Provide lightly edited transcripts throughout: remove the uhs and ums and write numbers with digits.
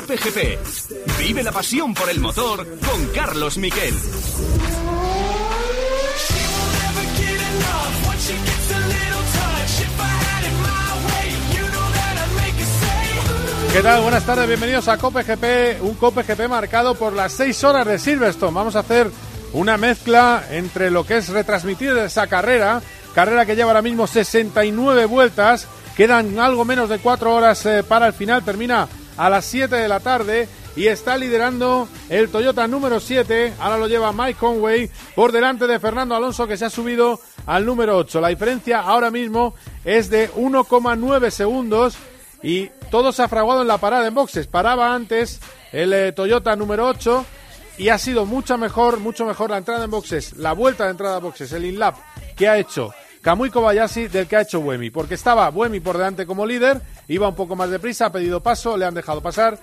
Cope GP. Vive la pasión por el motor con Carlos Miquel. ¿Qué tal? Buenas tardes, bienvenidos a Cope GP, un Cope GP marcado por las 6 horas de Silverstone. Vamos a hacer una mezcla entre lo que es retransmitir esa carrera que lleva ahora mismo 69 vueltas, quedan algo menos de 4 horas para el final, termina a las 7 de la tarde y está liderando el Toyota número 7, ahora lo lleva Mike Conway por delante de Fernando Alonso, que se ha subido al número 8. La diferencia ahora mismo es de 1,9 segundos y todo se ha fraguado en la parada en boxes. Paraba antes el Toyota número 8 y ha sido mucho mejor la entrada en boxes, la vuelta de entrada en boxes, el in-lap que ha hecho Kamui Kobayashi del que ha hecho Buemi, porque estaba Buemi por delante como líder, iba un poco más deprisa, ha pedido paso, le han dejado pasar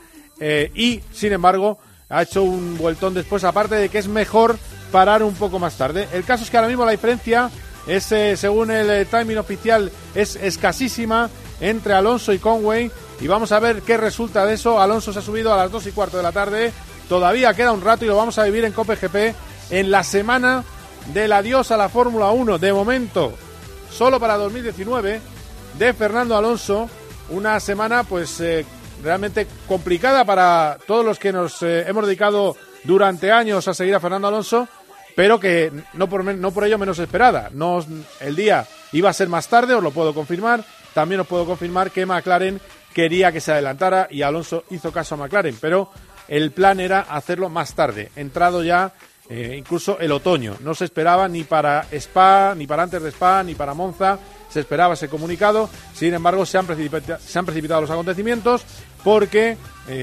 y sin embargo ha hecho un vueltón después, aparte de que es mejor parar un poco más tarde. El caso es que ahora mismo la diferencia es, según el timing oficial, es escasísima entre Alonso y Conway y vamos a ver qué resulta de eso. Alonso se ha subido a las 2:15 de la tarde, todavía queda un rato y lo vamos a vivir en Cope GP en la semana del adiós a la Fórmula 1, de momento solo para 2019, de Fernando Alonso, una semana pues realmente complicada para todos los que nos hemos dedicado durante años a seguir a Fernando Alonso, pero que no por ello menos esperada. El día iba a ser más tarde, os lo puedo confirmar. También os puedo confirmar que McLaren quería que se adelantara y Alonso hizo caso a McLaren, pero el plan era hacerlo más tarde, entrado ya incluso el otoño. No se esperaba ni para Spa, ni para antes de Spa, ni para Monza, se esperaba ese comunicado. Sin embargo, se han precipitado los acontecimientos porque,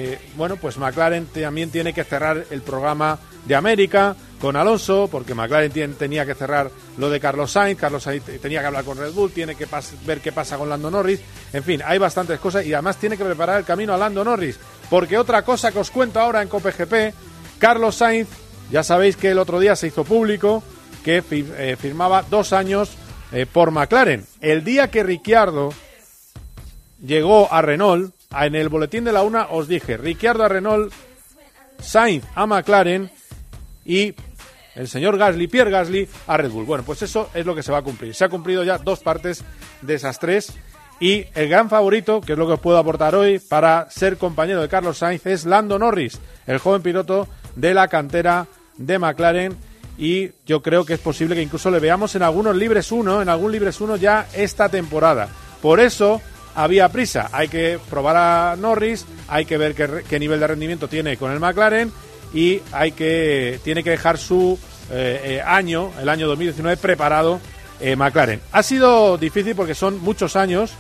pues McLaren también tiene que cerrar el programa de América con Alonso, porque McLaren tenía que cerrar lo de Carlos Sainz tenía que hablar con Red Bull, tiene que ver qué pasa con Lando Norris, en fin, hay bastantes cosas y además tiene que preparar el camino a Lando Norris, porque otra cosa que os cuento ahora en Cope GP, Carlos Sainz, ya sabéis que el otro día se hizo público que firmaba 2 años por McLaren. El día que Ricciardo llegó a Renault, en el boletín de la una os dije, Ricciardo a Renault, Sainz a McLaren y el señor Gasly, Pierre Gasly, a Red Bull. Bueno, pues eso es lo que se va a cumplir. Se ha cumplido ya 2 partes de esas 3 y el gran favorito, que es lo que os puedo aportar hoy para ser compañero de Carlos Sainz, es Lando Norris, el joven piloto de la cantera de McLaren, y yo creo que es posible que incluso le veamos en algún Libres 1 ya esta temporada. Por eso había prisa, hay que probar a Norris, hay que ver qué nivel de rendimiento tiene con el McLaren y tiene que dejar su el año 2019 preparado McLaren. Ha sido difícil porque son muchos años.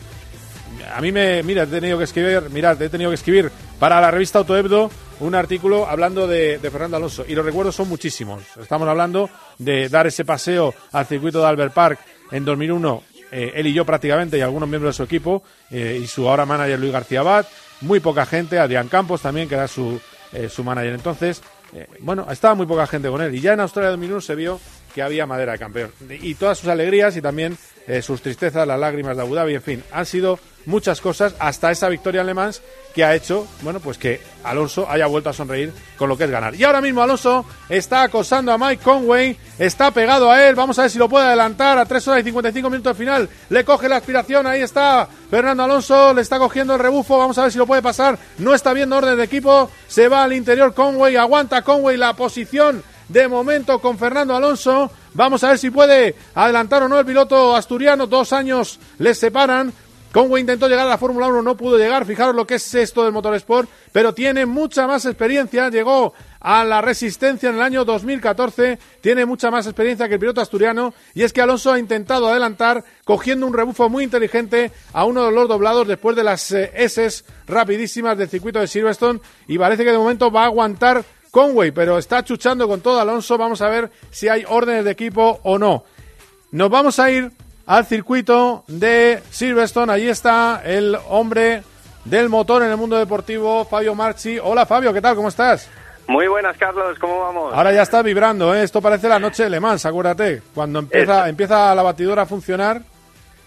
A mí he tenido que escribir para la revista Autohebdo un artículo hablando de Fernando Alonso y los recuerdos son muchísimos. Estamos hablando de dar ese paseo al circuito de Albert Park en 2001, él y yo prácticamente, y algunos miembros de su equipo, y su ahora manager Luis García Abad, muy poca gente, Adrián Campos también, que era su manager entonces. Estaba muy poca gente con él y ya en Australia 2001 se vio que había madera de campeón y todas sus alegrías y también sus tristezas, las lágrimas de Abu Dhabi, en fin, han sido muchas cosas hasta esa victoria en Le Mans que ha hecho, pues que Alonso haya vuelto a sonreír con lo que es ganar. Y ahora mismo Alonso está acosando a Mike Conway, está pegado a él, vamos a ver si lo puede adelantar a 3 horas y 55 minutos del final, le coge la aspiración, ahí está Fernando Alonso, le está cogiendo el rebufo, vamos a ver si lo puede pasar, no está viendo orden de equipo, se va al interior Conway, aguanta Conway la posición de momento con Fernando Alonso, vamos a ver si puede adelantar o no el piloto asturiano, 2 años les separan. Conway intentó llegar a la Fórmula 1, no pudo llegar, fijaros lo que es esto del motorsport, pero tiene mucha más experiencia, llegó a la Resistencia en el año 2014, tiene mucha más experiencia que el piloto asturiano, y es que Alonso ha intentado adelantar cogiendo un rebufo muy inteligente a uno de los doblados después de las S rapidísimas del circuito de Silverstone, y parece que de momento va a aguantar Conway, pero está chuchando con todo Alonso, vamos a ver si hay órdenes de equipo o no. Nos vamos a ir al circuito de Silverstone, allí está el hombre del motor en el mundo deportivo, Fabio Marchi. Hola Fabio, ¿qué tal? ¿Cómo estás? Muy buenas, Carlos, ¿cómo vamos? Ahora ya está vibrando, ¿eh? Esto parece la noche de Le Mans, acuérdate, cuando empieza la batidora a funcionar.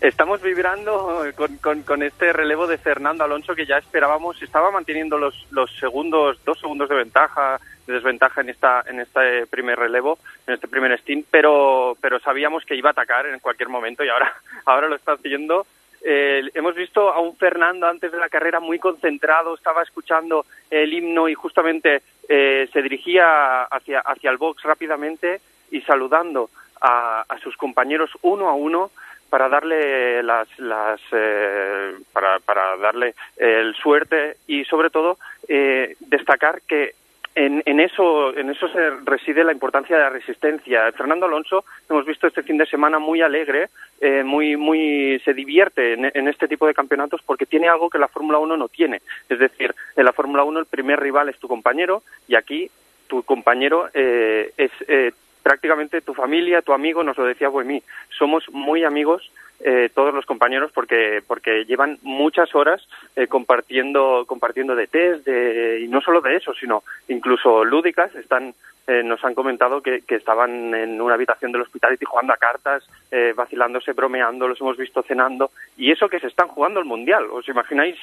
Estamos vibrando con este relevo de Fernando Alonso que ya esperábamos. Estaba manteniendo los segundos, 2 segundos de desventaja en este primer relevo, en este primer stint, pero sabíamos que iba a atacar en cualquier momento y ahora lo está haciendo. Hemos visto a un Fernando antes de la carrera muy concentrado, estaba escuchando el himno y justamente se dirigía hacia el box rápidamente y saludando a sus compañeros uno a uno para darle para darle el suerte y sobre todo destacar que en eso se reside la importancia de la resistencia. Fernando Alonso hemos visto este fin de semana muy alegre, muy se divierte en este tipo de campeonatos porque tiene algo que la Fórmula 1 no tiene. Es decir, en la Fórmula 1 el primer rival es tu compañero y aquí tu compañero es prácticamente tu familia, tu amigo. Nos lo decía Buemi. Somos muy amigos todos los compañeros porque llevan muchas horas compartiendo de test y no solo de eso, sino incluso lúdicas. Nos han comentado que estaban en una habitación del Hospitality jugando a cartas, vacilándose, bromeando, los hemos visto cenando, y eso que se están jugando el Mundial. ¿Os imagináis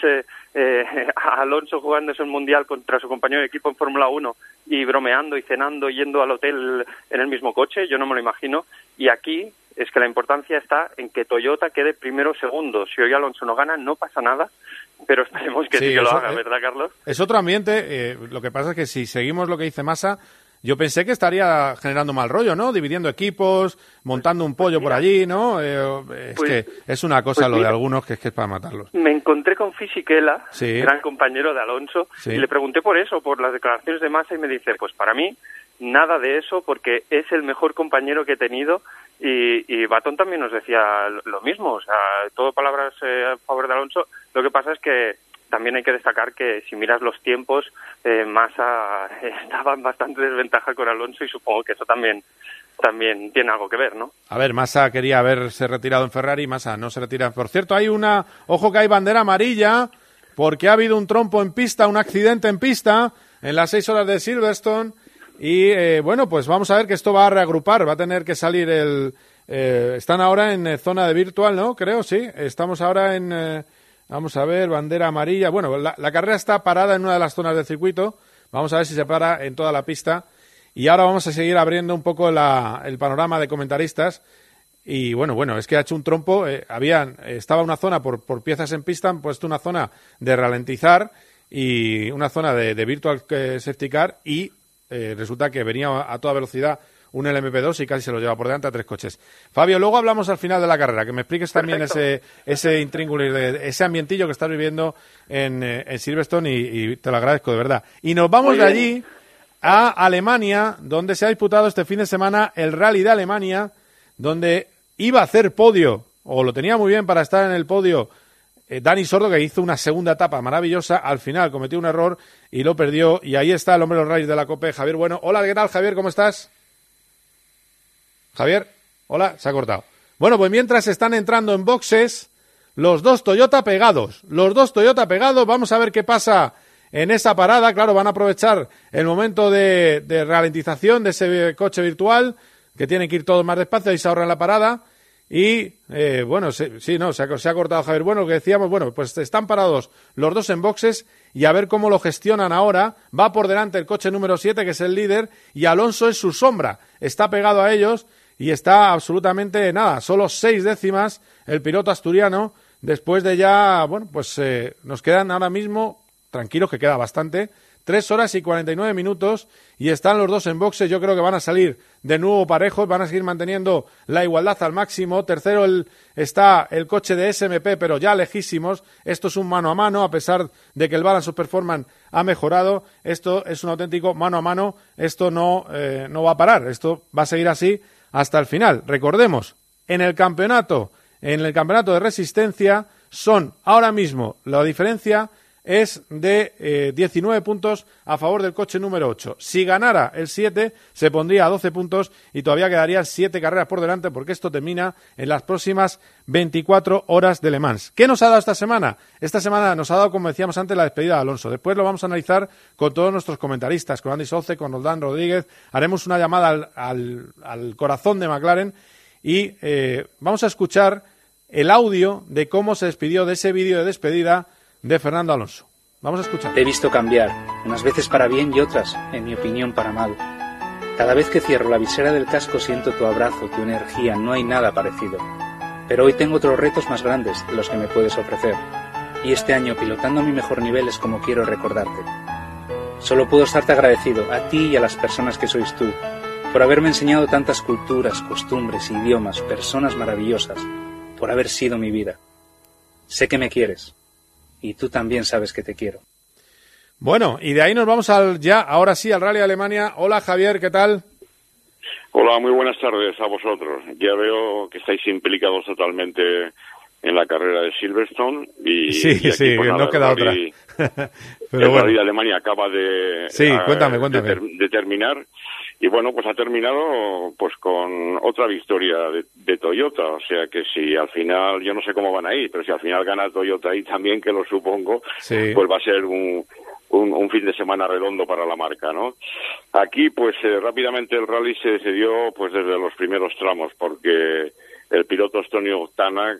a Alonso jugándose el Mundial contra su compañero de equipo en Fórmula 1 y bromeando y cenando, yendo al hotel en el mismo coche? Yo no me lo imagino. Y aquí es que la importancia está en que Toyota quede primero o segundo. Si hoy Alonso no gana, no pasa nada, pero esperemos que sí que lo haga, ¿verdad, Carlos? Es otro ambiente. Lo que pasa es que si seguimos lo que dice Massa, yo pensé que estaría generando mal rollo, ¿no? Dividiendo equipos, montando un pollo por allí, ¿no? Que es una cosa lo de algunos que es para matarlos. Me encontré con Fisichella, gran compañero de Alonso, y le pregunté por eso, por las declaraciones de Massa, y me dice, pues para mí nada de eso, porque es el mejor compañero que he tenido. Y Baton también nos decía lo mismo, o sea, todo palabras a favor de Alonso. Lo que pasa es que también hay que destacar que si miras los tiempos, Massa estaba en bastante desventaja con Alonso y supongo que eso también tiene algo que ver, ¿no? A ver, Massa quería haberse retirado en Ferrari, Massa no se retira. Por cierto, ojo que hay bandera amarilla porque ha habido un trompo en pista, un accidente en pista en las 6 horas de Silverstone. Y bueno, pues vamos a ver que esto va a reagrupar, va a tener que salir están ahora en zona de virtual, ¿no? Creo, sí. Estamos ahora vamos a ver, bandera amarilla. Bueno, la carrera está parada en una de las zonas del circuito. Vamos a ver si se para en toda la pista. Y ahora vamos a seguir abriendo un poco el panorama de comentaristas. Y bueno, es que ha hecho un trompo. Estaba una zona por piezas en pista, han puesto una zona de ralentizar y una zona de virtual safety car y resulta que venía a toda velocidad un LMP2 y casi se lo lleva por delante a 3 coches. Fabio, luego hablamos al final de la carrera, que me expliques también ese intríngulis, ese ambientillo que estás viviendo en Silverstone y te lo agradezco de verdad. Y nos vamos de allí a Alemania, donde se ha disputado este fin de semana el Rally de Alemania, donde iba a hacer podio, o lo tenía muy bien para estar en el podio, Dani Sordo, que hizo una segunda etapa maravillosa, al final cometió un error y lo perdió, y ahí está el hombre de los rallies de la COPE, Javier Bueno. Hola, ¿qué tal, Javier? ¿Cómo estás? Javier, hola, se ha cortado. Bueno, pues mientras están entrando en boxes los dos Toyota pegados, vamos a ver qué pasa en esa parada. Claro, van a aprovechar el momento de ralentización de ese coche virtual, que tienen que ir todos más despacio y se ahorran la parada. Y, se ha cortado Javier. Bueno, lo que decíamos, pues están parados los dos en boxes y a ver cómo lo gestionan ahora. Va por delante el coche número 7, que es el líder, y Alonso es su sombra. Está pegado a ellos y está absolutamente solo 6 décimas el piloto asturiano. Después de ya, nos quedan ahora mismo, tranquilos que queda bastante, 3 horas y 49 minutos y están los dos en boxes. Yo creo que van a salir de nuevo parejos, van a seguir manteniendo la igualdad al máximo. Tercero está el coche de SMP, pero ya lejísimos. Esto es un mano a mano, a pesar de que el Balance of Performance ha mejorado. Esto es un auténtico mano a mano. Esto no va a parar, esto va a seguir así hasta el final. Recordemos, en el campeonato de resistencia son ahora mismo la diferencia es de 19 puntos a favor del coche número 8. Si ganara el 7, se pondría a 12 puntos y todavía quedarían 7 carreras por delante, porque esto termina en las próximas 24 horas de Le Mans. ¿Qué nos ha dado esta semana? Esta semana nos ha dado, como decíamos antes, la despedida de Alonso. Después lo vamos a analizar con todos nuestros comentaristas, con Andy Soce, con Roldán Rodríguez. Haremos una llamada al corazón de McLaren y vamos a escuchar el audio de cómo se despidió de ese vídeo de despedida de Fernando Alonso. Vamos a escuchar. Te he visto cambiar, unas veces para bien y otras, en mi opinión, para mal. Cada vez que cierro la visera del casco siento tu abrazo, tu energía, no hay nada parecido. Pero hoy tengo otros retos más grandes de los que me puedes ofrecer. Y este año, pilotando a mi mejor nivel, es como quiero recordarte. Solo puedo estarte agradecido, a ti y a las personas que sois tú, por haberme enseñado tantas culturas, costumbres, idiomas, personas maravillosas, por haber sido mi vida. Sé que me quieres. Y tú también sabes que te quiero. Bueno, y de ahí nos vamos ahora sí, al Rally de Alemania. Hola, Javier, ¿qué tal? Hola, muy buenas tardes a vosotros. Ya veo que estáis implicados totalmente en la carrera de Silverstone. Sí, aquí, pues, no queda otra. Pero el Rally de Alemania acaba de, cuéntame. de terminar. Y bueno, pues ha terminado pues con otra victoria de Toyota, o sea que si al final, yo no sé cómo van a ir, pero si al final gana Toyota ahí también, que lo supongo, pues va a ser un fin de semana redondo para la marca, ¿no? Aquí pues rápidamente el rally se decidió pues desde los primeros tramos, porque el piloto estonio Tanak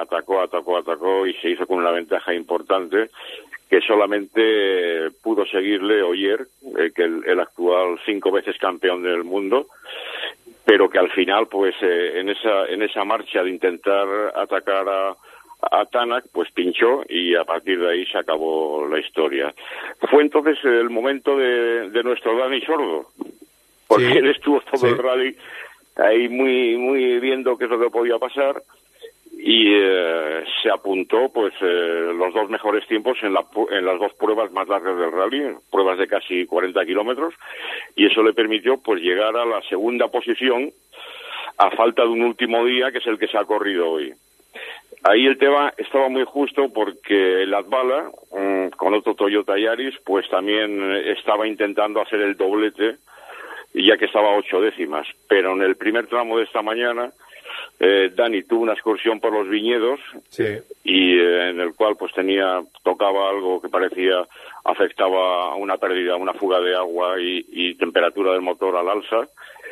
atacó y se hizo con una ventaja importante, que solamente pudo seguirle Ogier, que el actual 5 veces campeón del mundo, pero que al final, pues en esa marcha de intentar atacar a Tanak, pues pinchó y a partir de ahí se acabó la historia. Fue entonces el momento de nuestro Dani Sordo, porque él estuvo todo el rally ahí muy viendo qué es lo que podía pasar. Y se apuntó pues los 2 mejores tiempos en las 2 pruebas más largas del rally, pruebas de casi 40 kilómetros, y eso le permitió pues llegar a la segunda posición a falta de un último día, que es el que se ha corrido hoy. Ahí el tema estaba muy justo porque el Latvala, con otro Toyota Yaris, pues también estaba intentando hacer el doblete, ya que estaba a 8 décimas, pero en el primer tramo de esta mañana Dani tuvo una excursión por los viñedos y en el cual pues tocaba algo que parecía afectaba a una pérdida, una fuga de agua y temperatura del motor al alza,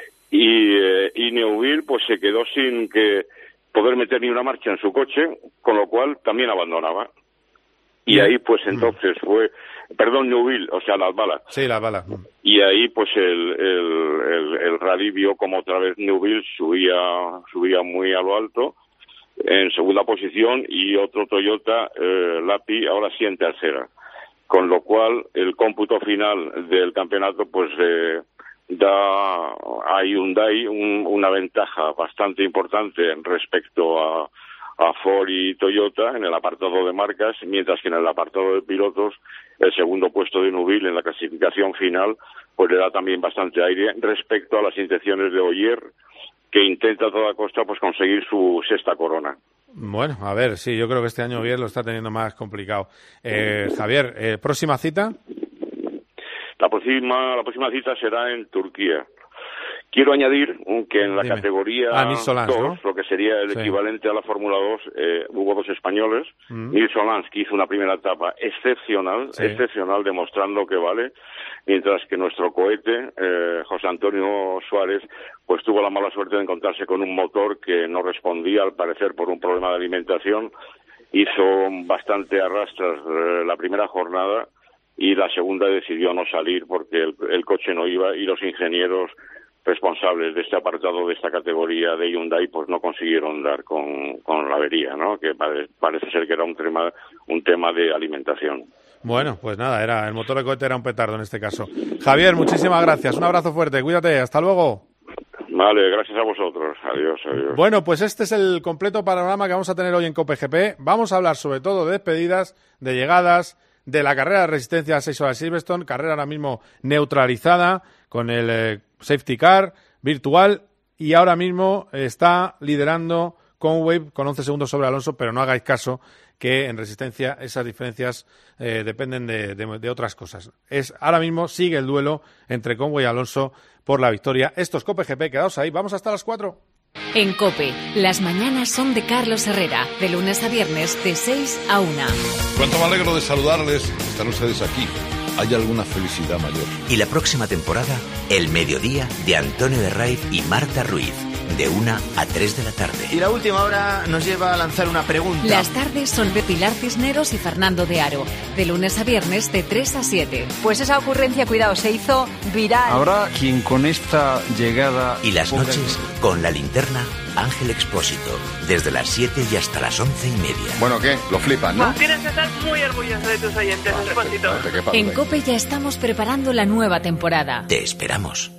y Neuville pues se quedó sin que poder meter ni una marcha en su coche, con lo cual también abandonaba. Y ahí pues entonces Neuville, o sea, Latvala. Sí, Latvala. Y ahí pues el rally vio como otra vez Neuville subía muy a lo alto en segunda posición, y otro Toyota Lappi ahora sí en tercera, con lo cual el cómputo final del campeonato pues da a Hyundai una ventaja bastante importante respecto a Ford y Toyota en el apartado de marcas, mientras que en el apartado de pilotos el segundo puesto de Neuville en la clasificación final pues le da también bastante aire respecto a las intenciones de Ogier, que intenta a toda costa pues conseguir su 6ª corona. Bueno, a ver, sí, yo creo que este año Ogier lo está teniendo más complicado. Javier, ¿próxima cita? La próxima cita será en Turquía. Quiero añadir que en la categoría 2, ¿no? Lo que sería el equivalente a la Fórmula 2, hubo 2 españoles. Nils Solans, que hizo una primera etapa excepcional, demostrando que vale, mientras que nuestro cohete, José Antonio Suárez, pues tuvo la mala suerte de encontrarse con un motor que no respondía, al parecer, por un problema de alimentación. Hizo bastante arrastras la primera jornada y la segunda decidió no salir porque el coche no iba, y los ingenieros responsables de este apartado, de esta categoría de Hyundai, pues no consiguieron dar con la avería, ¿no? Que parece ser que era un tema de alimentación. Bueno, pues nada, el motor de cohete era un petardo en este caso. Javier, muchísimas gracias, un abrazo fuerte, cuídate, hasta luego. Vale, gracias a vosotros, adiós. Bueno, pues este es el completo panorama que vamos a tener hoy en COPE-GP. Vamos a hablar sobre todo de despedidas, de llegadas, de la carrera de resistencia a 6 horas de Silverstone, carrera ahora mismo neutralizada con el safety car virtual, y ahora mismo está liderando Conway con 11 segundos sobre Alonso, pero no hagáis caso que en resistencia esas diferencias dependen de otras cosas. Ahora mismo sigue el duelo entre Conway y Alonso por la victoria. Esto es COPE-GP, quedaos ahí, vamos hasta las 4. En COPE, las mañanas son de Carlos Herrera, de lunes a viernes de 6 a 1. Cuánto me alegro de saludarles, están ustedes aquí. ¿Hay alguna felicidad mayor? Y la próxima temporada, El Mediodía de Antonio de Raiz y Marta Ruiz, de 1 a 3 de la tarde. Y la última hora nos lleva a lanzar una pregunta. Las tardes son de Pilar Cisneros y Fernando de Aro, de lunes a viernes de 3 a 7. Pues esa ocurrencia, cuidado, se hizo viral. Habrá quien con esta llegada... Y las noches con la linterna Ángel Expósito, desde las 7 y hasta las 11:30. Bueno, ¿qué? Lo flipan, ¿no? Tienes que estar muy orgulloso de tus oyentes, Expósito. En COPE ya estamos preparando la nueva temporada. Te esperamos.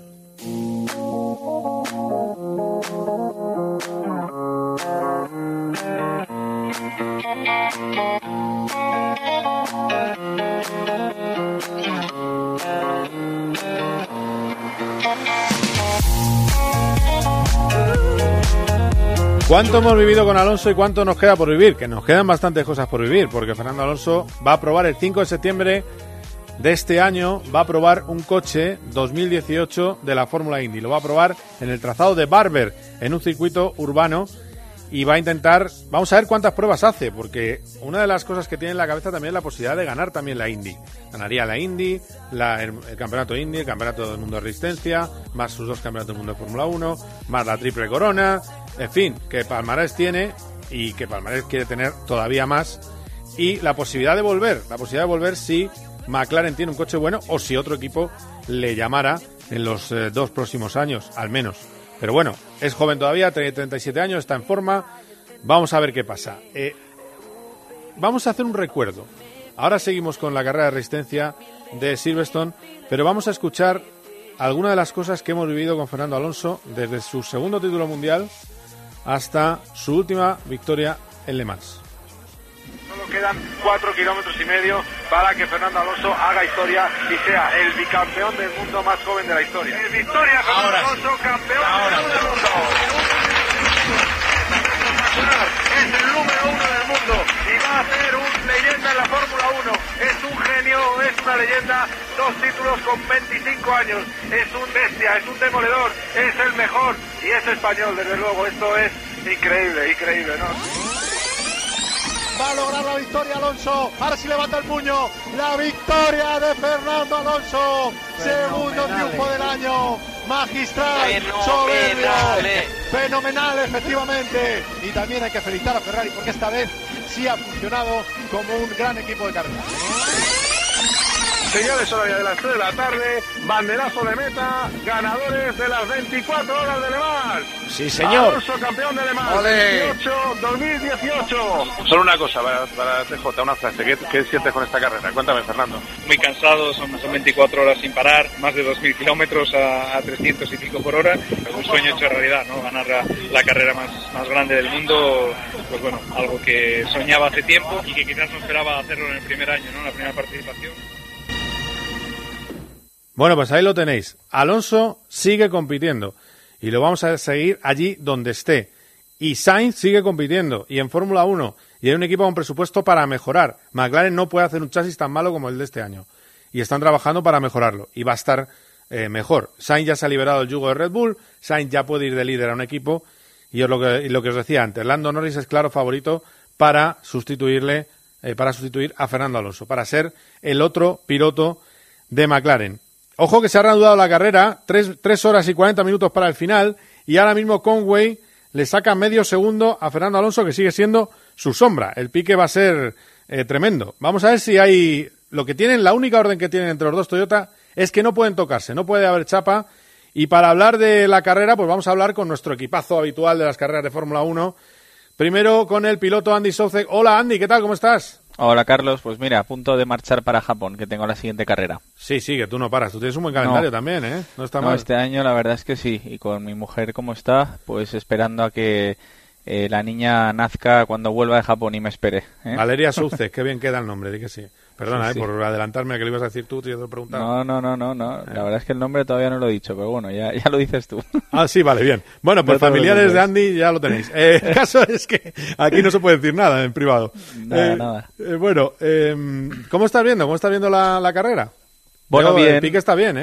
¿Cuánto hemos vivido con Alonso y cuánto nos queda por vivir? Que nos quedan bastantes cosas por vivir, porque Fernando Alonso va a probar el 5 de septiembre de este año, va a probar un coche 2018 de la Fórmula Indy. Lo va a probar en el trazado de Barber, en un circuito urbano, y va a intentar, vamos a ver cuántas pruebas hace, porque una de las cosas que tiene en la cabeza también es la posibilidad de ganar también la Indy. Ganaría la Indy, el campeonato Indy, el campeonato del mundo de resistencia, más sus 2 campeonatos del mundo de Fórmula 1, más la triple corona, en fin, que palmarés tiene y que palmarés quiere tener todavía más, y la posibilidad de volver si McLaren tiene un coche bueno o si otro equipo le llamara en los 2 próximos años, al menos. Pero bueno, es joven todavía, tiene 37 años, está en forma. Vamos a ver qué pasa. Vamos a hacer un recuerdo. Ahora seguimos con la carrera de resistencia de Silverstone, pero vamos a escuchar algunas de las cosas que hemos vivido con Fernando Alonso desde su segundo título mundial hasta su última victoria en Le Mans. Solo quedan 4,5 kilómetros para que Fernando Alonso haga historia y sea el bicampeón del mundo más joven de la historia. ¡Victoria, Fernando Alonso, campeón del mundo! Es el número 1 del mundo y va a ser un leyenda en la Fórmula 1. Es un genio, es una leyenda, 2 títulos con 25 años. Es un bestia, es un demoledor, es el mejor y es español, desde luego. Esto es increíble, ¿no? Va a lograr la victoria Alonso, ahora sí levanta el puño, la victoria de Fernando Alonso, segundo triunfo del año, magistral, soberbio, fenomenal efectivamente, y también hay que felicitar a Ferrari porque esta vez sí ha funcionado como un gran equipo de carrera. Señores, horario de las 3 de la tarde, banderazo de meta, ganadores de las 24 horas de Le Mans. Sí, señor. Alonso, campeón de Le Mans, 2018. Solo una cosa para TJ, una frase. ¿Qué sientes con esta carrera? Cuéntame, Fernando. Muy cansado, son 24 horas sin parar, más de 2.000 kilómetros a 300 y pico por hora. Un sueño hecho realidad, ¿no? Ganar la carrera más grande del mundo, pues bueno, algo que soñaba hace tiempo y que quizás no esperaba hacerlo en el primer año, ¿no? En la primera participación. Bueno, pues ahí lo tenéis. Alonso sigue compitiendo y lo vamos a seguir allí donde esté. Y Sainz sigue compitiendo y en Fórmula 1 y hay un equipo con presupuesto para mejorar. McLaren no puede hacer un chasis tan malo como el de este año y están trabajando para mejorarlo y va a estar mejor. Sainz ya se ha liberado del yugo de Red Bull, Sainz ya puede ir de líder a un equipo y es lo que os decía antes. Lando Norris es claro favorito para sustituir a Fernando Alonso, para ser el otro piloto de McLaren. Ojo que se ha reanudado la carrera, 3 horas y 40 minutos para el final, y ahora mismo Conway le saca medio segundo a Fernando Alonso, que sigue siendo su sombra. El pique va a ser tremendo. Vamos a ver si hay... Lo que tienen, la única orden que tienen entre los dos Toyota es que no pueden tocarse, no puede haber chapa. Y para hablar de la carrera, pues vamos a hablar con nuestro equipazo habitual de las carreras de Fórmula 1. Primero con el piloto Andy Soucek. Hola Andy, ¿qué tal? ¿Cómo estás? Hola Carlos, pues mira, a punto de marchar para Japón, que tengo la siguiente carrera. Sí, que tú no paras, tú tienes un buen calendario también, ¿eh? No está mal. Este año la verdad es que sí, y con mi mujer como está, pues esperando a que la niña nazca cuando vuelva de Japón y me espere. Valeria Soucek, qué bien queda el nombre, di que sí. Perdona, sí. Por adelantarme a que lo ibas a decir tú, te lo he preguntado. No, la verdad es que el nombre todavía no lo he dicho, pero bueno, ya lo dices tú. Ah, sí, vale, bien. Bueno, pues familiares de Andy ya lo tenéis. El caso es que aquí no se puede decir nada en privado. Nada. Bueno, ¿cómo estás viendo? ¿Cómo estás viendo la carrera? Bueno, bien. El pique está bien, ¿eh?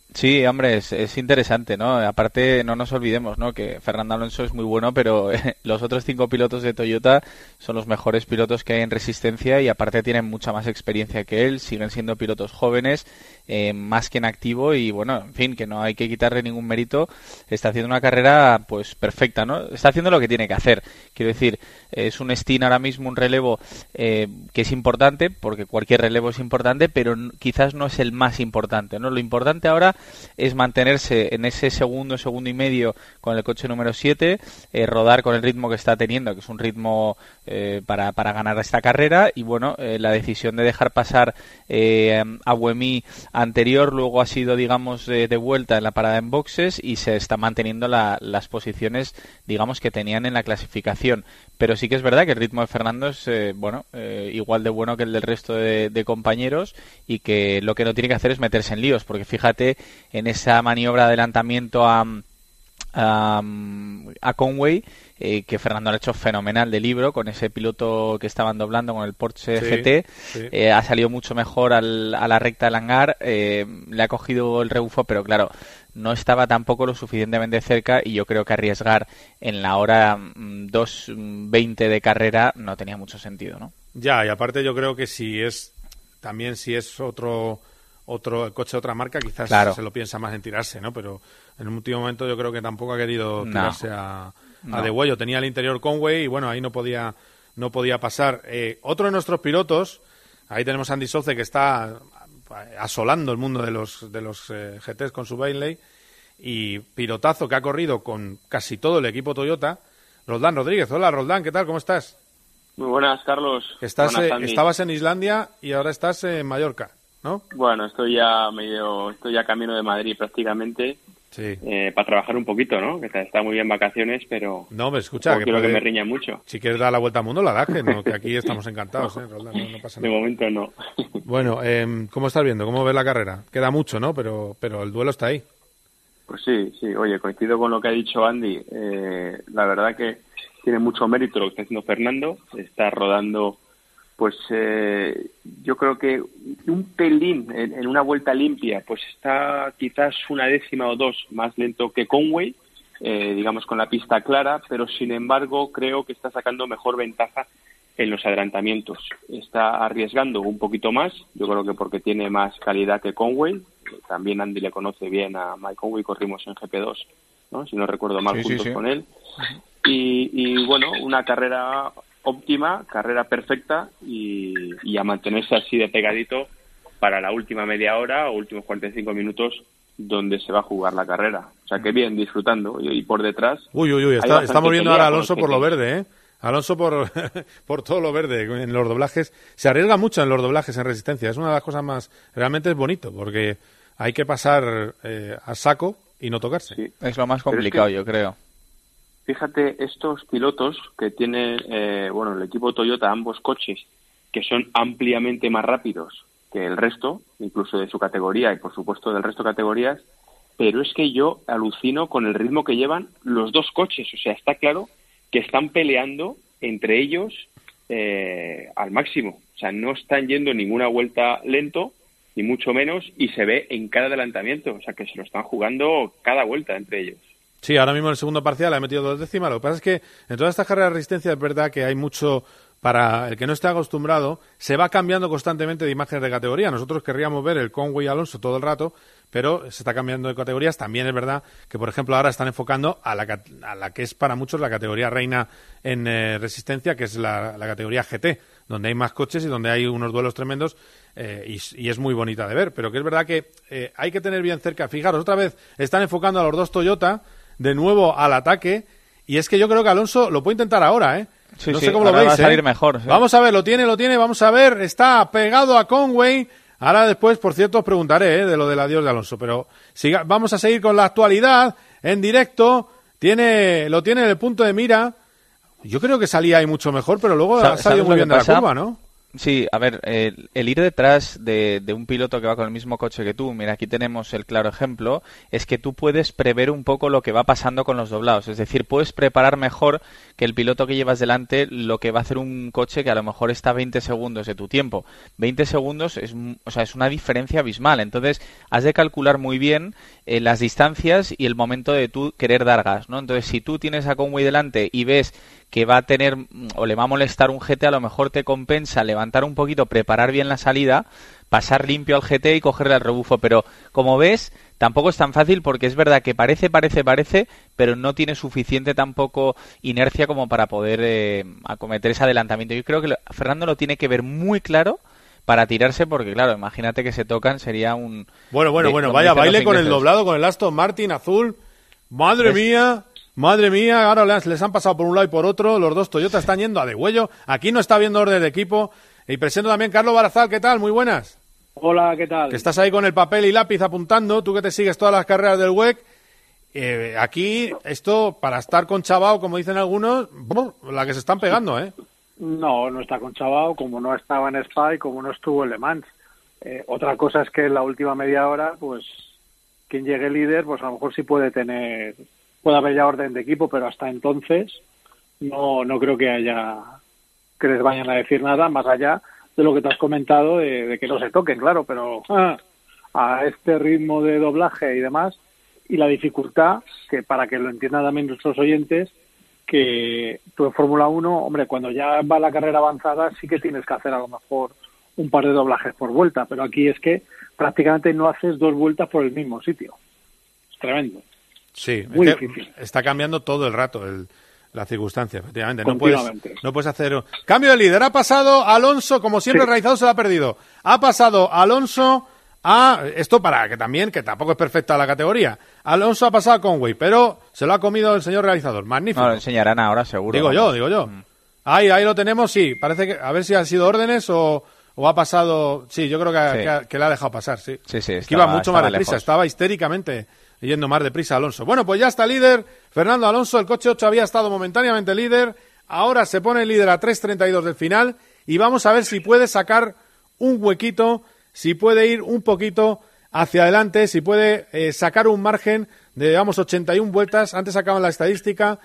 Sí, hombre, es interesante, ¿no? Aparte, no nos olvidemos, ¿no? Que Fernando Alonso es muy bueno, pero los otros 5 pilotos de Toyota son los mejores pilotos que hay en resistencia y aparte tienen mucha más experiencia que él, siguen siendo pilotos jóvenes, más que en activo y bueno, en fin, que no hay que quitarle ningún mérito. Está haciendo una carrera, pues, perfecta, ¿no? Está haciendo lo que tiene que hacer. Quiero decir, es un stint ahora mismo, un relevo que es importante, porque cualquier relevo es importante, pero quizás no es el más importante, ¿no? Lo importante ahora es mantenerse en ese segundo y medio con el coche número 7, rodar con el ritmo que está teniendo, que es un ritmo para ganar esta carrera, y bueno, la decisión de dejar pasar a Buemi anterior, luego ha sido, digamos, de vuelta en la parada en boxes y se está manteniendo las posiciones, digamos, que tenían en la clasificación. Pero sí que es verdad que el ritmo de Fernando es igual de bueno que el del resto de compañeros y que lo que no tiene que hacer es meterse en líos, porque fíjate en esa maniobra de adelantamiento a Conway, que Fernando lo ha hecho fenomenal de libro con ese piloto que estaban doblando con el Porsche GT. Sí. Ha salido mucho mejor a la recta del hangar, le ha cogido el rebufo, pero claro, no estaba tampoco lo suficientemente cerca y yo creo que arriesgar en la hora 2:20 de carrera no tenía mucho sentido, ¿no? Ya, y aparte yo creo que si es otro coche de otra marca, quizás se lo piensa más en tirarse, ¿no? Pero en un último momento yo creo que tampoco ha querido tirarse a degüello. Tenía el interior Conway y bueno, ahí no podía pasar. Otro de nuestros pilotos, ahí tenemos a Andy Soucek, que está asolando el mundo de los GTs con su Bailey, y pilotazo que ha corrido con casi todo el equipo Toyota, Roldán Rodríguez. Hola Roldán, ¿qué tal? ¿Cómo estás? Muy buenas, Carlos. Estabas en Islandia y ahora estás en Mallorca, ¿no? Bueno, estoy ya camino de Madrid prácticamente. Sí. Para trabajar un poquito, ¿no? Que está muy bien vacaciones, pero no, me escucha, que quiero que me riña mucho. Si quieres dar la vuelta al mundo, la das, que aquí estamos encantados, Roldán, no pasa nada. De momento no. Bueno, ¿cómo estás viendo? ¿Cómo ves la carrera? Queda mucho, ¿no? Pero el duelo está ahí. Pues sí. Oye, coincido con lo que ha dicho Andy. La verdad que tiene mucho mérito lo que está haciendo Fernando. Está rodando, pues yo creo que un pelín en una vuelta limpia, pues está quizás 1/10 o 2 más lento que Conway, digamos con la pista clara, pero sin embargo creo que está sacando mejor ventaja en los adelantamientos. Está arriesgando un poquito más, yo creo que porque tiene más calidad que Conway. También Andy le conoce bien a Mike Conway, corrimos en GP2, ¿no? Si no recuerdo mal, juntos con él. Y bueno, una carrera óptima, carrera perfecta y a mantenerse así de pegadito para la última media hora o últimos 45 minutos donde se va a jugar la carrera. O sea que bien, disfrutando. Y por detrás... Estamos viendo ahora a Alonso por lo verde, ¿eh? Alonso por todo lo verde en los doblajes. Se arriesga mucho en los doblajes en resistencia. Es una de las cosas más... Realmente es bonito porque hay que pasar a saco y no tocarse. Sí. Es lo más complicado, yo creo. Fíjate, estos pilotos que tienen, el equipo Toyota, ambos coches, que son ampliamente más rápidos que el resto, incluso de su categoría y por supuesto del resto de categorías, pero es que yo alucino con el ritmo que llevan los dos coches. O sea, está claro que están peleando entre ellos al máximo. O sea, no están yendo ninguna vuelta lento, ni mucho menos, y se ve en cada adelantamiento. O sea, que se lo están jugando cada vuelta entre ellos. Sí, ahora mismo en el segundo parcial ha metido 2 décimas. Lo que pasa es que en todas estas carreras de resistencia es verdad que hay mucho... Para el que no esté acostumbrado, se va cambiando constantemente de imágenes de categoría. Nosotros querríamos ver el Conway Alonso todo el rato, pero se está cambiando de categorías. También es verdad que, por ejemplo, ahora están enfocando a la que es para muchos la categoría reina en resistencia, que es la categoría GT, donde hay más coches y donde hay unos duelos tremendos y es muy bonita de ver. Pero que es verdad que hay que tener bien cerca. Fijaros, otra vez están enfocando a los dos Toyota de nuevo al ataque, y es que yo creo que Alonso lo puede intentar ahora, Sí, no sé cómo lo veis, va a salir mejor. Sí. Vamos a ver, lo tiene, vamos a ver, está pegado a Conway. Ahora después, por cierto, os preguntaré de lo del adiós de Alonso, pero vamos a seguir con la actualidad en directo. Lo tiene en el punto de mira. Yo creo que salía ahí mucho mejor, pero luego ha salido muy bien de la curva, ¿no? Sí, a ver, el ir detrás de un piloto que va con el mismo coche que tú, mira, aquí tenemos el claro ejemplo, es que tú puedes prever un poco lo que va pasando con los doblados, es decir, puedes preparar mejor que el piloto que llevas delante lo que va a hacer un coche que a lo mejor está 20 segundos de tu tiempo. 20 segundos es una diferencia abismal, entonces has de calcular muy bien las distancias y el momento de tú querer dar gas, ¿no? Entonces, si tú tienes a Conway delante y ves que va a tener o le va a molestar un GT, a lo mejor te compensa levantar un poquito, preparar bien la salida, pasar limpio al GT y cogerle al rebufo, pero como ves, tampoco es tan fácil porque es verdad que parece, pero no tiene suficiente tampoco inercia como para poder acometer ese adelantamiento. Yo creo que Fernando lo tiene que ver muy claro para tirarse, porque claro, imagínate que se tocan, sería un... Bueno, vaya baile con el doblado, con el Aston Martin azul, madre mía, ahora les han pasado por un lado y por otro, los dos Toyota están yendo a degüello, aquí no está habiendo orden de equipo, y presento también Carlos Barazal, ¿qué tal? Muy buenas. Hola, ¿qué tal? Que estás ahí con el papel y lápiz apuntando, tú que te sigues todas las carreras del WEC, aquí esto, para estar conchavado, como dicen algunos, la que se están pegando, ¿eh? No está conchavado, como no estaba en Spa y como no estuvo en Le Mans. Otra cosa es que en la última media hora, pues, quien llegue líder, pues a lo mejor sí puede haber ya orden de equipo, pero hasta entonces no creo que les vayan a decir nada, más allá de lo que te has comentado de que no se toquen, claro, pero a este ritmo de doblaje y demás, y la dificultad, que para que lo entiendan también nuestros oyentes, que tú en Fórmula 1, hombre, cuando ya va la carrera avanzada sí que tienes que hacer a lo mejor un par de doblajes por vuelta, pero aquí es que prácticamente no haces 2 vueltas por el mismo sitio. Es tremendo. Sí, muy difícil. Está cambiando todo el rato la circunstancia, efectivamente. No puedes hacer... Cambio de líder. Ha pasado Alonso, como siempre, realizado, se lo ha perdido. Ha pasado Alonso a... Esto para que tampoco es perfecta la categoría. Alonso ha pasado a Conway, pero se lo ha comido el señor realizador. Magnífico. No, lo enseñarán ahora, seguro. Digo yo. Ahí lo tenemos, sí. Parece que... A ver si han sido órdenes o ha pasado... Sí, yo creo que le ha dejado pasar, sí. Sí, que iba mucho más deprisa. Estaba histéricamente yendo más deprisa Alonso. Bueno, pues ya está líder Fernando Alonso. El coche 8 había estado momentáneamente líder. Ahora se pone líder a 3.32 del final. Y vamos a ver si puede sacar un huequito, si puede ir un poquito hacia adelante, si puede sacar un margen de, digamos, 81 vueltas. Antes sacaban la estadística,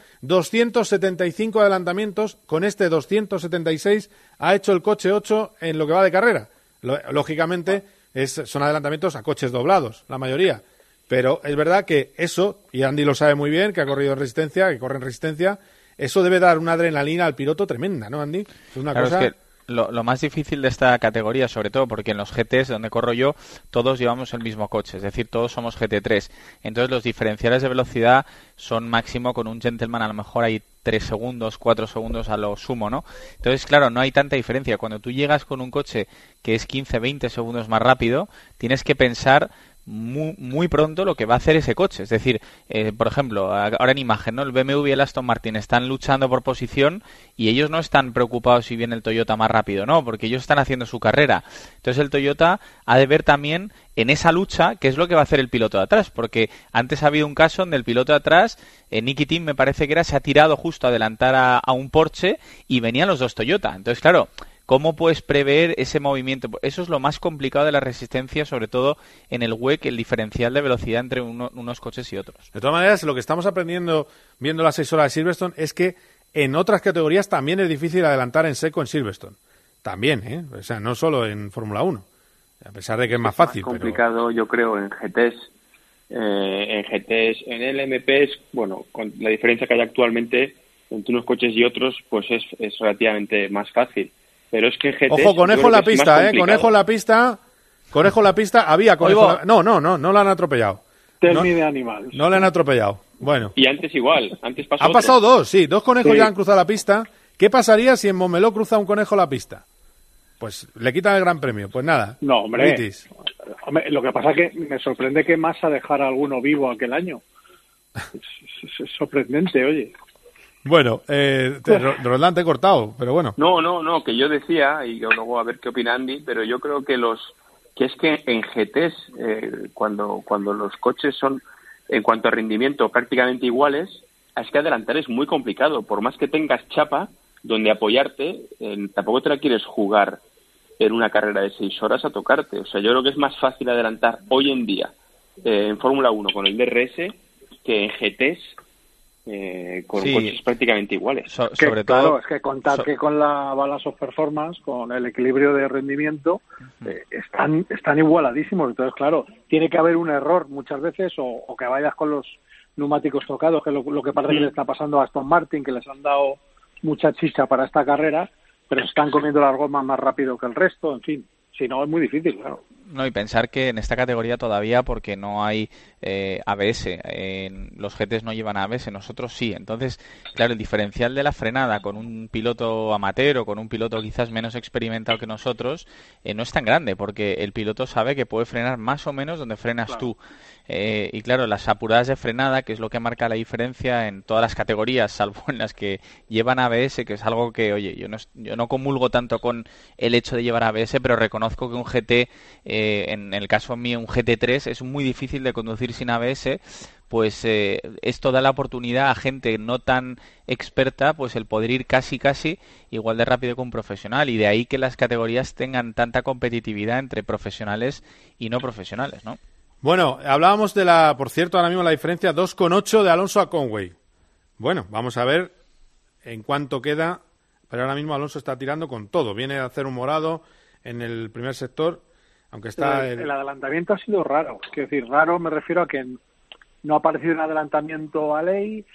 275 adelantamientos. Con este 276 ha hecho el coche 8 en lo que va de carrera. Lógicamente son adelantamientos a coches doblados, la mayoría. Pero es verdad que eso, y Andy lo sabe muy bien, que ha corrido en resistencia, que corre en resistencia, eso debe dar una adrenalina al piloto tremenda, ¿no, Andy? Es una cosa... Es que lo más difícil de esta categoría, sobre todo porque en los GTs donde corro yo, todos llevamos el mismo coche, es decir, todos somos GT3. Entonces los diferenciales de velocidad son máximo, con un Gentleman a lo mejor hay 3 segundos, 4 segundos a lo sumo, ¿no? Entonces, claro, no hay tanta diferencia. Cuando tú llegas con un coche que es 15, 20 segundos más rápido, tienes que pensar muy pronto lo que va a hacer ese coche. Es decir, por ejemplo, ahora en imagen, ¿no? El BMW y el Aston Martin están luchando por posición y ellos no están preocupados si viene el Toyota más rápido, ¿no? Porque ellos están haciendo su carrera. Entonces el Toyota ha de ver también en esa lucha qué es lo que va a hacer el piloto de atrás, porque antes ha habido un caso donde el piloto de atrás, Nicky Tim me parece que era, se ha tirado justo a adelantar a un Porsche y venían los dos Toyota. Entonces, claro, ¿cómo puedes prever ese movimiento? Eso es lo más complicado de la resistencia, sobre todo en el WEC, el diferencial de velocidad entre unos coches y otros. De todas maneras, lo que estamos aprendiendo viendo las 6 horas de Silverstone es que en otras categorías también es difícil adelantar en seco en Silverstone. También, ¿eh? O sea, no solo en Fórmula 1. A pesar de que es más fácil. Es complicado, yo creo, en GTs. En LMP, bueno, con la diferencia que hay actualmente entre unos coches y otros, pues es relativamente más fácil. Pero es que GT... Ojo, conejo en la pista, conejo en la pista. Conejo en la pista, había conejo. No lo han atropellado. De animal. No le han atropellado. Bueno. Y antes igual, antes pasó. Ha pasado dos conejos ya han cruzado la pista. ¿Qué pasaría si en Montmeló cruza un conejo la pista? Pues le quitan el Gran Premio. Pues nada. No, hombre, lo que pasa es que me sorprende que Massa dejara alguno vivo aquel año. Es sorprendente, oye. Bueno, Roland te he cortado, pero bueno. No, que yo decía, y luego a ver qué opina Andy, pero yo creo que es que en GTs, cuando los coches son, en cuanto a rendimiento, prácticamente iguales, es que adelantar es muy complicado. Por más que tengas chapa donde apoyarte, tampoco te la quieres jugar en una carrera de 6 horas a tocarte. O sea, yo creo que es más fácil adelantar hoy en día en Fórmula 1 con el DRS que en GTs con coches prácticamente iguales. Sobre todo, claro, es que contar que con la Balance of Performance, con el equilibrio de rendimiento, están igualadísimos. Entonces, claro, tiene que haber un error muchas veces o que vayas con los neumáticos tocados, que es lo que parece que le está pasando a Aston Martin, que les han dado mucha chicha para esta carrera, pero están comiendo las gomas más rápido que el resto, en fin. Si no, es muy difícil, claro. No, y pensar que en esta categoría todavía, porque no hay ABS, los GTs no llevan ABS, nosotros sí. Entonces, claro, el diferencial de la frenada con un piloto amateur o con un piloto quizás menos experimentado que nosotros no es tan grande, porque el piloto sabe que puede frenar más o menos donde frenas tú. Y claro, las apuradas de frenada, que es lo que marca la diferencia en todas las categorías, salvo en las que llevan ABS, que es algo que, oye, yo no comulgo tanto con el hecho de llevar ABS, pero reconozco que un GT, en el caso mío, un GT3, es muy difícil de conducir sin ABS, pues esto da la oportunidad a gente no tan experta, pues el poder ir casi igual de rápido que un profesional, y de ahí que las categorías tengan tanta competitividad entre profesionales y no profesionales, ¿no? Bueno, hablábamos por cierto, ahora mismo la diferencia 2,8 de Alonso a Conway. Bueno, vamos a ver en cuánto queda, pero ahora mismo Alonso está tirando con todo. Viene a hacer un morado en el primer sector, aunque está... El adelantamiento ha sido raro. Quiero decir, raro me refiero a que no ha aparecido un adelantamiento a ley.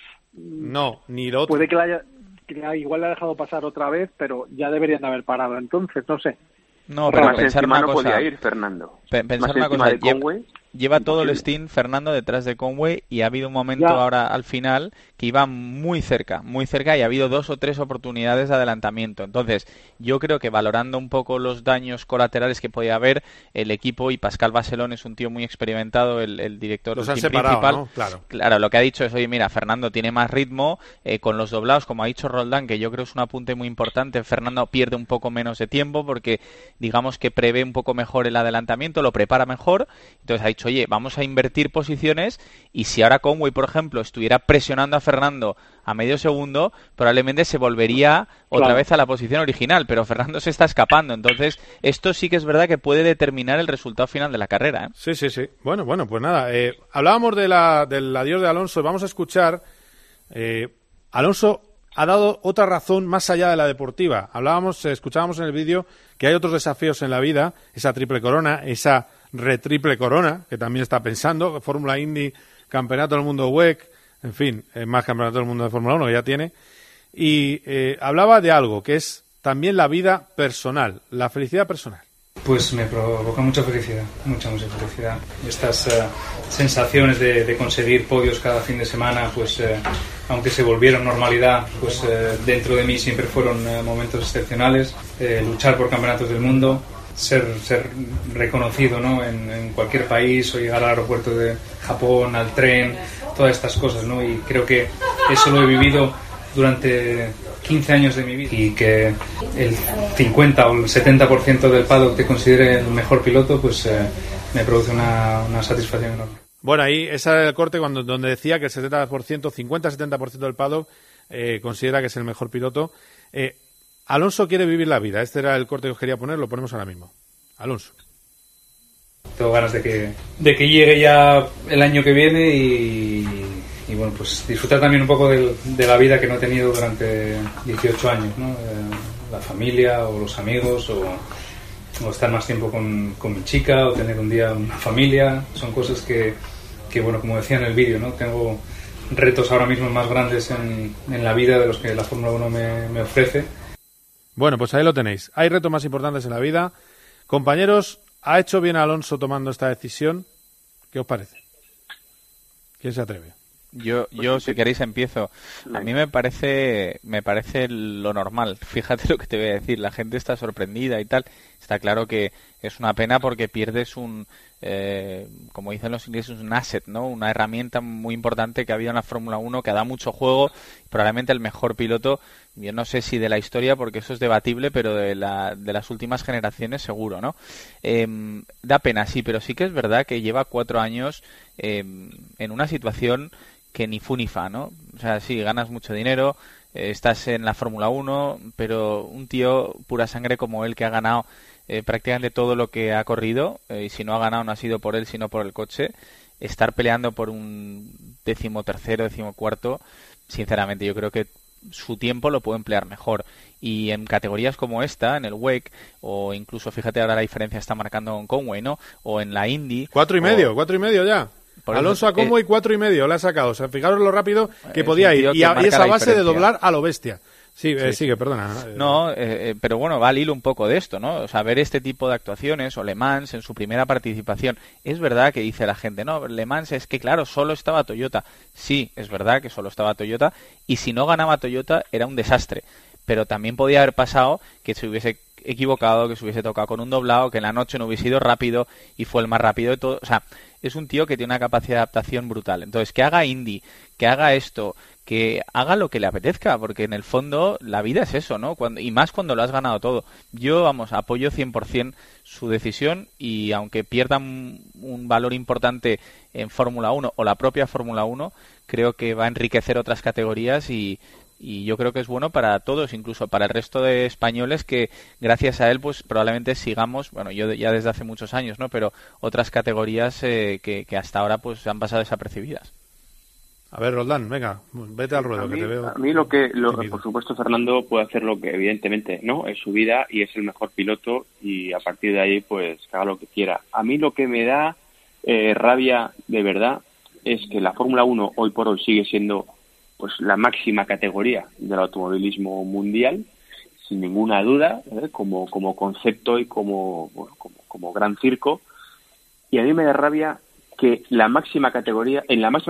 No, ni lo otro. Puede que igual le ha dejado pasar otra vez, pero ya deberían haber parado entonces, no sé. No, pero pensar una cosa... no podía ir, Fernando. Pensar una cosa, lleva todo el stint Fernando detrás de Conway, y ha habido un momento ahora al final que iba muy cerca, y ha habido 2 o 3 oportunidades de adelantamiento. Entonces, yo creo que valorando un poco los daños colaterales que podía haber, el equipo, y Pascal Vasselon es un tío muy experimentado, el director los del han team separado, principal. ¿no? Claro, lo que ha dicho es, oye, mira, Fernando tiene más ritmo, con los doblados, como ha dicho Roldán, que yo creo es un apunte muy importante. Fernando pierde un poco menos de tiempo porque, digamos que prevé un poco mejor el adelantamiento, lo prepara mejor. Entonces ha dicho, oye, vamos a invertir posiciones, y si ahora Conway, por ejemplo, estuviera presionando a Fernando a medio segundo, probablemente se volvería otra vez a la posición original, pero Fernando se está escapando. Entonces, esto sí que es verdad que puede determinar el resultado final de la carrera, ¿eh? Sí. Bueno, pues nada, hablábamos del adiós de Alonso. Vamos a escuchar. Alonso ha dado otra razón más allá de la deportiva. Escuchábamos en el vídeo que hay otros desafíos en la vida, esa triple corona, esa retriple corona, que también está pensando, Fórmula Indy, Campeonato del Mundo WEC, en fin, más Campeonato del Mundo de Fórmula 1 que ya tiene, y hablaba de algo que es también la vida personal, la felicidad personal. Pues me provoca mucha felicidad, mucha felicidad. Estas sensaciones de conseguir podios cada fin de semana, pues aunque se volvieron normalidad, pues dentro de mí siempre fueron momentos excepcionales. Luchar por campeonatos del mundo, ser reconocido, ¿no?, en cualquier país, o llegar al aeropuerto de Japón, al tren, todas estas cosas, ¿no? Y creo que eso lo he vivido durante 15 años de mi vida, y que el 50 o el 70% del paddock te considere el mejor piloto, pues me produce una satisfacción enorme. Bueno, ahí ese era el corte donde decía que el 50-70% del paddock considera que es el mejor piloto. Alonso quiere vivir la vida. Este era el corte que os quería poner, lo ponemos ahora mismo. Alonso. Tengo ganas de que llegue ya el año que viene y bueno, pues disfrutar también un poco de la vida que no he tenido durante 18 años, ¿no? La familia o los amigos, o estar más tiempo con mi chica, o tener un día una familia. Son cosas que bueno, como decía en el vídeo, ¿no? Tengo retos ahora mismo más grandes en la vida de los que la Fórmula 1 me ofrece. Bueno, pues ahí lo tenéis. Hay retos más importantes en la vida. Compañeros, ¿ha hecho bien Alonso tomando esta decisión? ¿Qué os parece? ¿Quién se atreve? Yo si queréis empiezo. A mí me parece lo normal. Fíjate lo que te voy a decir. La gente está sorprendida y tal. Está claro que es una pena porque pierdes como dicen los ingleses, un asset, ¿no? Una herramienta muy importante que había en la Fórmula 1, que da mucho juego. Probablemente el mejor piloto, yo no sé si de la historia, porque eso es debatible, pero de las últimas generaciones seguro, ¿no? Da pena, sí, pero sí que es verdad que lleva 4 años en una situación que ni fu ni fa, ¿no? O sea, sí, ganas mucho dinero, estás en la Fórmula 1, pero un tío pura sangre como él, que ha ganado prácticamente todo lo que ha corrido, y si no ha ganado no ha sido por él, sino por el coche, estar peleando por un 13º, 14º, sinceramente yo creo que su tiempo lo puede emplear mejor. Y en categorías como esta, en el WEC, o incluso, fíjate ahora la diferencia está marcando en Conway, ¿no? O en la Indy. 4,5 ya. Alonso a Conway 4,5 le ha sacado. O sea, fijaros lo rápido que podía ir. Y esa base de doblar a lo bestia. Sí, sigue, perdona. No, pero bueno, va al hilo un poco de esto, ¿no? O sea, ver este tipo de actuaciones, o Le Mans en su primera participación. Es verdad que dice la gente, no, Le Mans es que, claro, solo estaba Toyota. Sí, es verdad que solo estaba Toyota, y si no ganaba Toyota era un desastre. Pero también podía haber pasado que se hubiese equivocado, que se hubiese tocado con un doblado, que en la noche no hubiese ido rápido y fue el más rápido de todo. O sea, es un tío que tiene una capacidad de adaptación brutal. Entonces, que haga Indy, que haga esto, que haga lo que le apetezca, porque en el fondo la vida es eso, ¿no? Y más cuando lo has ganado todo. Yo, apoyo 100% su decisión, y aunque pierda un valor importante en Fórmula 1 o la propia Fórmula 1, creo que va a enriquecer otras categorías y yo creo que es bueno para todos, incluso para el resto de españoles, que gracias a él pues probablemente sigamos, bueno, yo ya desde hace muchos años, ¿no? Pero otras categorías que hasta ahora pues han pasado desapercibidas. A ver, Roldán, venga, vete al ruedo, que te veo. A mí por supuesto, Fernando puede hacer lo que evidentemente no es su vida y es el mejor piloto, y a partir de ahí pues haga lo que quiera. A mí lo que me da rabia de verdad es que la Fórmula 1 hoy por hoy sigue siendo pues la máxima categoría del automovilismo mundial, sin ninguna duda, como concepto y como gran circo. Y a mí me da rabia que en la máxima categoría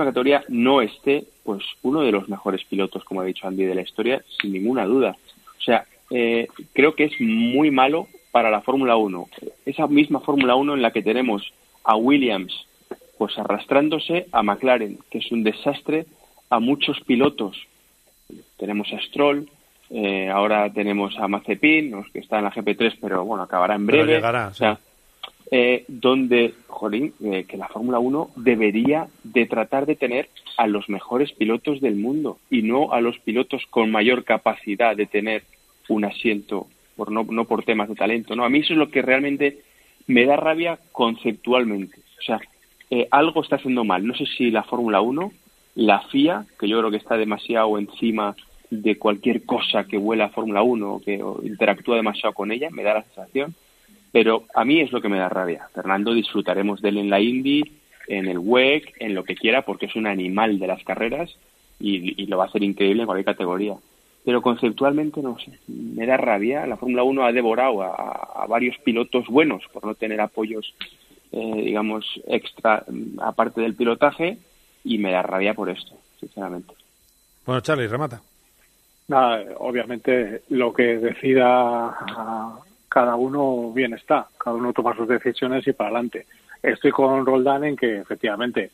no esté pues uno de los mejores pilotos, como ha dicho Andy, de la historia, sin ninguna duda. O sea, creo que es muy malo para la Fórmula 1. Esa misma Fórmula 1 en la que tenemos a Williams pues arrastrándose, a McLaren, que es un desastre, a muchos pilotos. Tenemos a Stroll, ahora tenemos a Mazepin, que está en la GP3, pero bueno, acabará en breve. Llegará, o sea, donde, que la Fórmula 1 debería de tratar de tener a los mejores pilotos del mundo y no a los pilotos con mayor capacidad de tener un asiento, no por temas de talento, ¿no? A mí eso es lo que realmente me da rabia conceptualmente. O sea, algo está haciendo mal. No sé si la Fórmula 1, la FIA, que yo creo que está demasiado encima de cualquier cosa que huela a Fórmula 1 o interactúa demasiado con ella, me da la sensación. Pero a mí es lo que me da rabia. Fernando, disfrutaremos de él en la Indy, en el WEC, en lo que quiera, porque es un animal de las carreras y lo va a hacer increíble en cualquier categoría. Pero conceptualmente, no sé, me da rabia. La Fórmula 1 ha devorado a varios pilotos buenos por no tener apoyos, digamos, extra, aparte del pilotaje, y me da rabia por esto, sinceramente. Bueno, Charlie, remata. Nada, obviamente lo que decida cada uno bien está, cada uno toma sus decisiones y para adelante. Estoy con Roldán en que efectivamente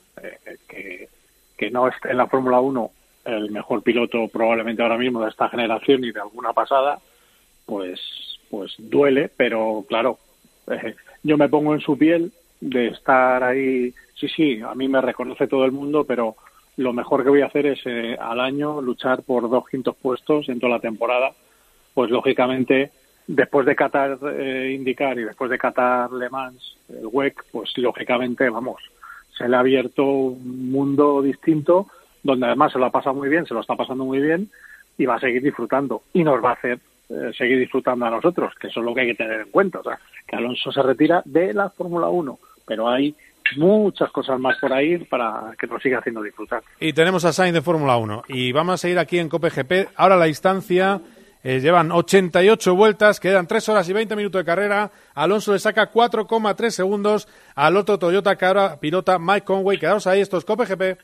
que no esté en la Fórmula 1 el mejor piloto probablemente ahora mismo de esta generación y de alguna pasada, pues duele, pero claro, yo me pongo en su piel de estar ahí. Sí, a mí me reconoce todo el mundo, pero lo mejor que voy a hacer es al año luchar por 2 quintos puestos en toda la temporada. Pues lógicamente, después de Qatar IndyCar y después de Qatar Le Mans, el WEC, pues lógicamente, se le ha abierto un mundo distinto, donde además se lo ha pasado muy bien, se lo está pasando muy bien, y va a seguir disfrutando. Y nos va a hacer seguir disfrutando a nosotros, que eso es lo que hay que tener en cuenta. O sea, que Alonso se retira de la Fórmula 1, pero hay muchas cosas más por ahí para que nos siga haciendo disfrutar. Y tenemos a Sainz de Fórmula 1 y vamos a seguir aquí en Cope GP. Ahora la distancia, llevan 88 vueltas, quedan 3 horas y 20 minutos de carrera. Alonso le saca 4,3 segundos al otro Toyota que ahora pilota Mike Conway. Quedaos ahí, esto es Cope GP.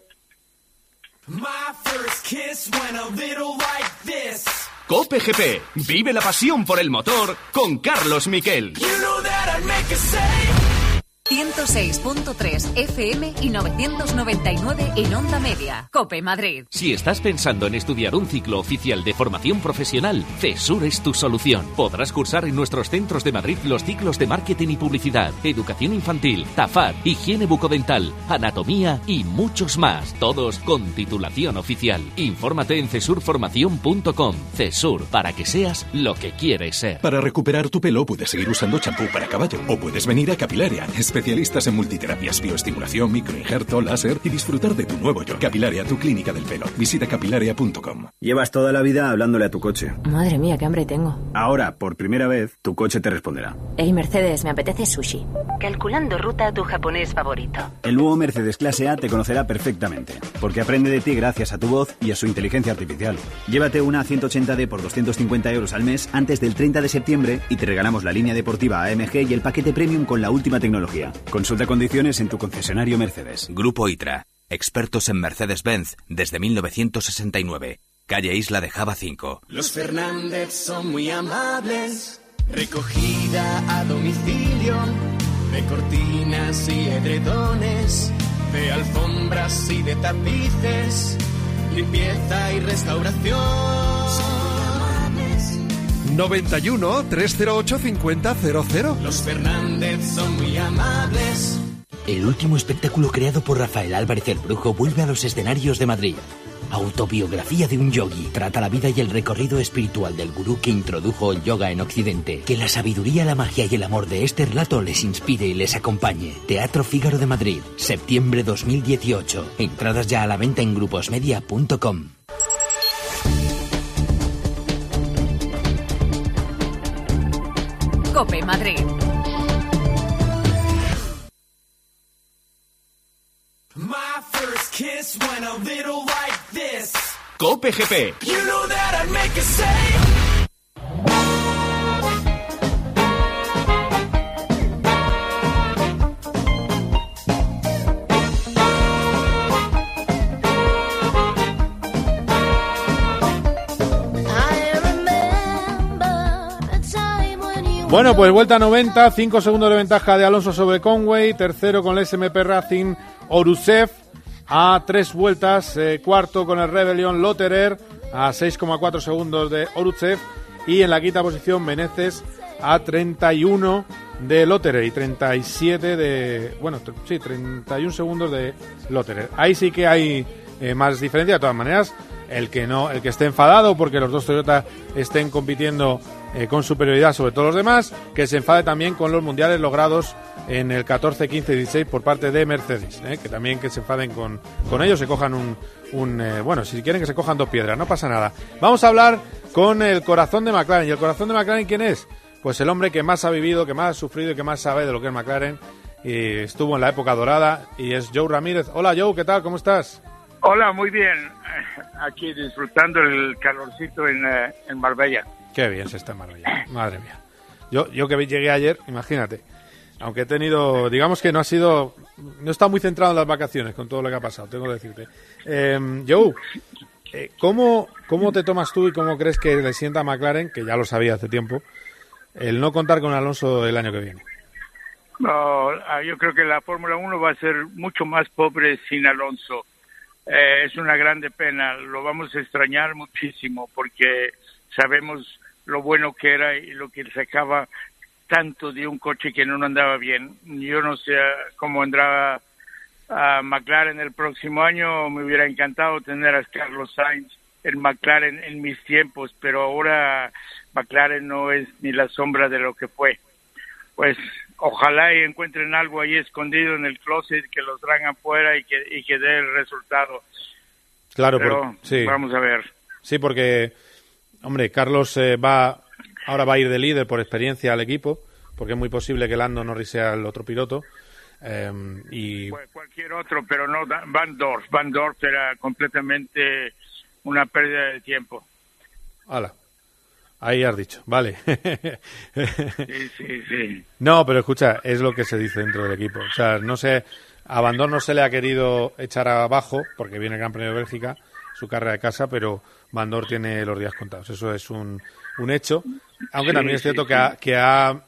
Cope GP, vive la pasión por el motor con Carlos Miquel. 106.3 FM y 999 en Onda Media. COPE Madrid. Si estás pensando en estudiar un ciclo oficial de formación profesional, CESUR es tu solución. Podrás cursar en nuestros centros de Madrid los ciclos de marketing y publicidad, educación infantil, TAFAD, higiene bucodental, anatomía y muchos más. Todos con titulación oficial. Infórmate en cesurformacion.com. CESUR, para que seas lo que quieres ser. Para recuperar tu pelo puedes seguir usando champú para caballo o puedes venir a Capilaria, especialistas en multiterapias, bioestimulación, microinjerto, láser y disfrutar de tu nuevo yo. Capilaria, tu clínica del pelo. Visita capilaria.com. Llevas toda la vida hablándole a tu coche. Madre mía, qué hambre tengo. Ahora, por primera vez, tu coche te responderá. Hey, Mercedes, me apetece sushi. Calculando ruta a tu japonés favorito. El nuevo Mercedes Clase A te conocerá perfectamente, porque aprende de ti gracias a tu voz y a su inteligencia artificial. Llévate una 180D por 250 euros al mes antes del 30 de septiembre y te regalamos la línea deportiva AMG y el paquete premium con la última tecnología. Consulta condiciones en tu concesionario Mercedes. Grupo ITRA, expertos en Mercedes-Benz desde 1969. Calle Isla de Java 5. Los Fernández son muy amables. Recogida a domicilio de cortinas y edredones, de alfombras y de tapices, limpieza y restauración. 91 308 5000. Los Fernández son muy amables. El último espectáculo creado por Rafael Álvarez el Brujo vuelve a los escenarios de Madrid. Autobiografía de un yogi trata la vida y el recorrido espiritual del gurú que introdujo el yoga en Occidente. Que la sabiduría, la magia y el amor de este relato les inspire y les acompañe. Teatro Fígaro de Madrid, septiembre 2018. Entradas ya a la venta en gruposmedia.com. COPE Madrid. COPE GP. Bueno, pues vuelta 90, 5 segundos de ventaja de Alonso sobre Conway, tercero con el SMP Racing Orusev, a 3 vueltas, cuarto con el Rebellion Lotterer, a 6,4 segundos de Orusev, y en la quinta posición Meneses a 31 de Lotterer y 37 de... Bueno, sí, 31 segundos de Lotterer. Ahí sí que hay más diferencia, de todas maneras. El que esté enfadado porque los dos Toyota estén compitiendo con superioridad sobre todos los demás, que se enfade también con los mundiales logrados en el 14, 15 y 16 por parte de Mercedes, que también que se enfaden con ellos, se cojan bueno, si quieren que se cojan 2 piedras, no pasa nada. Vamos a hablar con el corazón de McLaren. ¿Y el corazón de McLaren quién es? Pues el hombre que más ha vivido, que más ha sufrido y que más sabe de lo que es McLaren, y estuvo en la época dorada, y es Joe Ramírez. Hola Joe, ¿qué tal? ¿Cómo estás? Hola, muy bien. Aquí disfrutando el calorcito en Marbella. Qué bien se está en Marbella. Madre mía. Yo que llegué ayer, imagínate. Aunque he tenido, digamos que no he estado muy centrado en las vacaciones con todo lo que ha pasado, tengo que decirte. Joe, ¿cómo te tomas tú y cómo crees que le sienta a McLaren, que ya lo sabía hace tiempo, el no contar con Alonso el año que viene? No, yo creo que la Fórmula 1 va a ser mucho más pobre sin Alonso. Es una grande pena, lo vamos a extrañar muchísimo porque sabemos lo bueno que era y lo que sacaba tanto de un coche que no andaba bien. Yo no sé cómo andrá a McLaren el próximo año, me hubiera encantado tener a Carlos Sainz en McLaren en mis tiempos, pero ahora McLaren no es ni la sombra de lo que fue. Pues ojalá y encuentren algo ahí escondido en el closet, que los traigan fuera y que dé el resultado. Claro, pero sí. Vamos a ver. Sí, porque, hombre, Carlos ahora va a ir de líder por experiencia al equipo, porque es muy posible que Lando Norris sea el otro piloto. Y cualquier otro, pero no Van Dorf. Van Dorf era completamente una pérdida de tiempo. ¡Hala! Ahí has dicho, vale. Sí. No, pero escucha, es lo que se dice dentro del equipo. O sea, no sé, a Van Dorn no se le ha querido echar abajo, porque viene el Gran Premio de Bélgica, su carrera de casa, pero Van Dorn tiene los días contados. Eso es un hecho. Aunque también es cierto que ha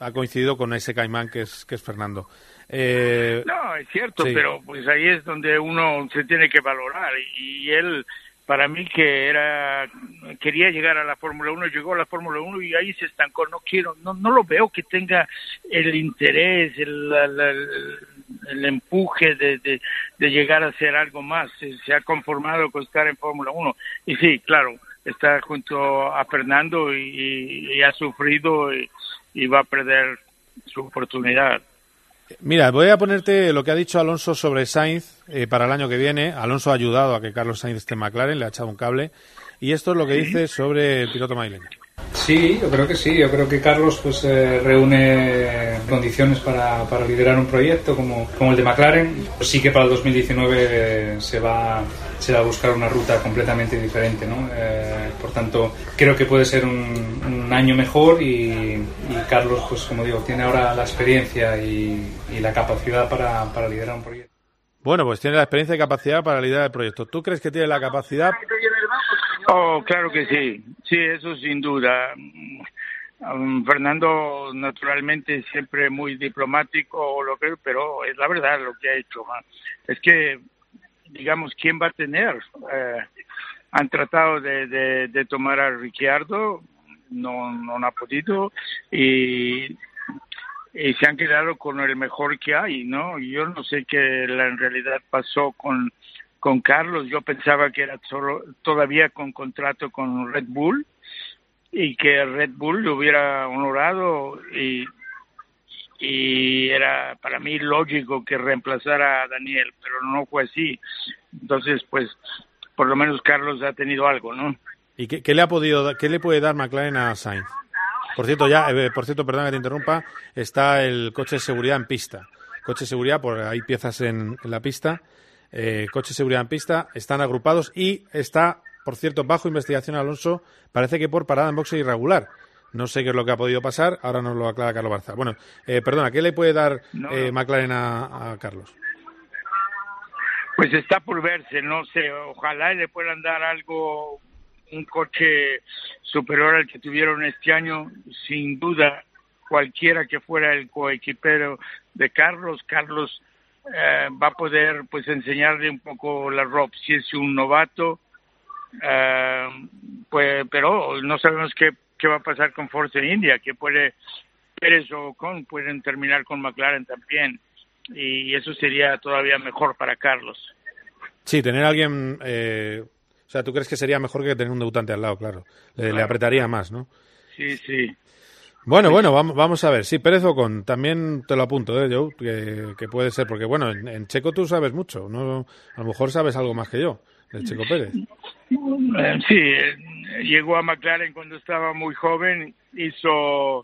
ha coincidido con ese caimán que es Fernando. No, es cierto, sí. Pero pues ahí es donde uno se tiene que valorar. Y él, para mí, quería llegar a la Fórmula 1, llegó a la Fórmula 1 y ahí se estancó. No lo veo que tenga el interés, el empuje de llegar a hacer algo más. Se ha conformado con estar en Fórmula 1. Y sí, claro, está junto a Fernando y ha sufrido y va a perder su oportunidad. Mira, voy a ponerte lo que ha dicho Alonso sobre Sainz para el año que viene. Alonso ha ayudado a que Carlos Sainz esté en McLaren, le ha echado un cable. Y esto es lo que dice sobre el piloto madrileño. Sí, yo creo que sí. Yo creo que Carlos pues reúne condiciones para liderar un proyecto como el de McLaren. Pues sí que para el 2019 se va a buscar una ruta completamente diferente, ¿no? Por tanto, creo que puede ser un año mejor y Carlos, pues como digo, tiene ahora la experiencia y la capacidad para liderar un proyecto. Bueno, pues tiene la experiencia y capacidad para liderar el proyecto. ¿Tú crees que tiene la capacidad? Oh, claro que sí. Sí, eso sin duda. Fernando, naturalmente, siempre muy diplomático, pero es la verdad lo que ha hecho. Es que, digamos, ¿quién va a tener? Han tratado de tomar a Ricciardo, no ha podido, y se han quedado con el mejor que hay, ¿no? Yo no sé qué en realidad pasó con Carlos. Yo pensaba que era todavía con contrato con Red Bull y que Red Bull lo hubiera honorado y era para mí lógico que reemplazara a Daniel, pero no fue así. Entonces, pues, por lo menos Carlos ha tenido algo, ¿no? ¿Y qué le puede dar McLaren a Sainz? Por cierto, perdona que te interrumpa, está el coche de seguridad en pista. Coche de seguridad, porque hay piezas en la pista. Coche de seguridad en pista, están agrupados y está, por cierto, bajo investigación Alonso, parece que por parada en boxe irregular. No sé qué es lo que ha podido pasar, ahora nos lo aclara Carlos Barza. Bueno, perdona, ¿qué le puede dar McLaren a Carlos? Pues está por verse, no sé, ojalá le puedan dar algo, un coche superior al que tuvieron este año, sin duda, cualquiera que fuera el coequipero de Carlos va a poder pues enseñarle un poco la ROP, si es un novato, pues, pero no sabemos qué va a pasar con Force India, que Pérez o Ocon pueden terminar con McLaren también, y eso sería todavía mejor para Carlos. Sí, tener a alguien, o sea, ¿tú crees que sería mejor que tener un debutante al lado? Claro, le apretaría más, ¿no? Sí. Bueno, vamos a ver. Sí, Pérez Ocon, también te lo apunto, Joe, que puede ser, porque bueno, en Checo tú sabes mucho, no, a lo mejor sabes algo más que yo, del Checo Pérez. Sí, llegó a McLaren cuando estaba muy joven, hizo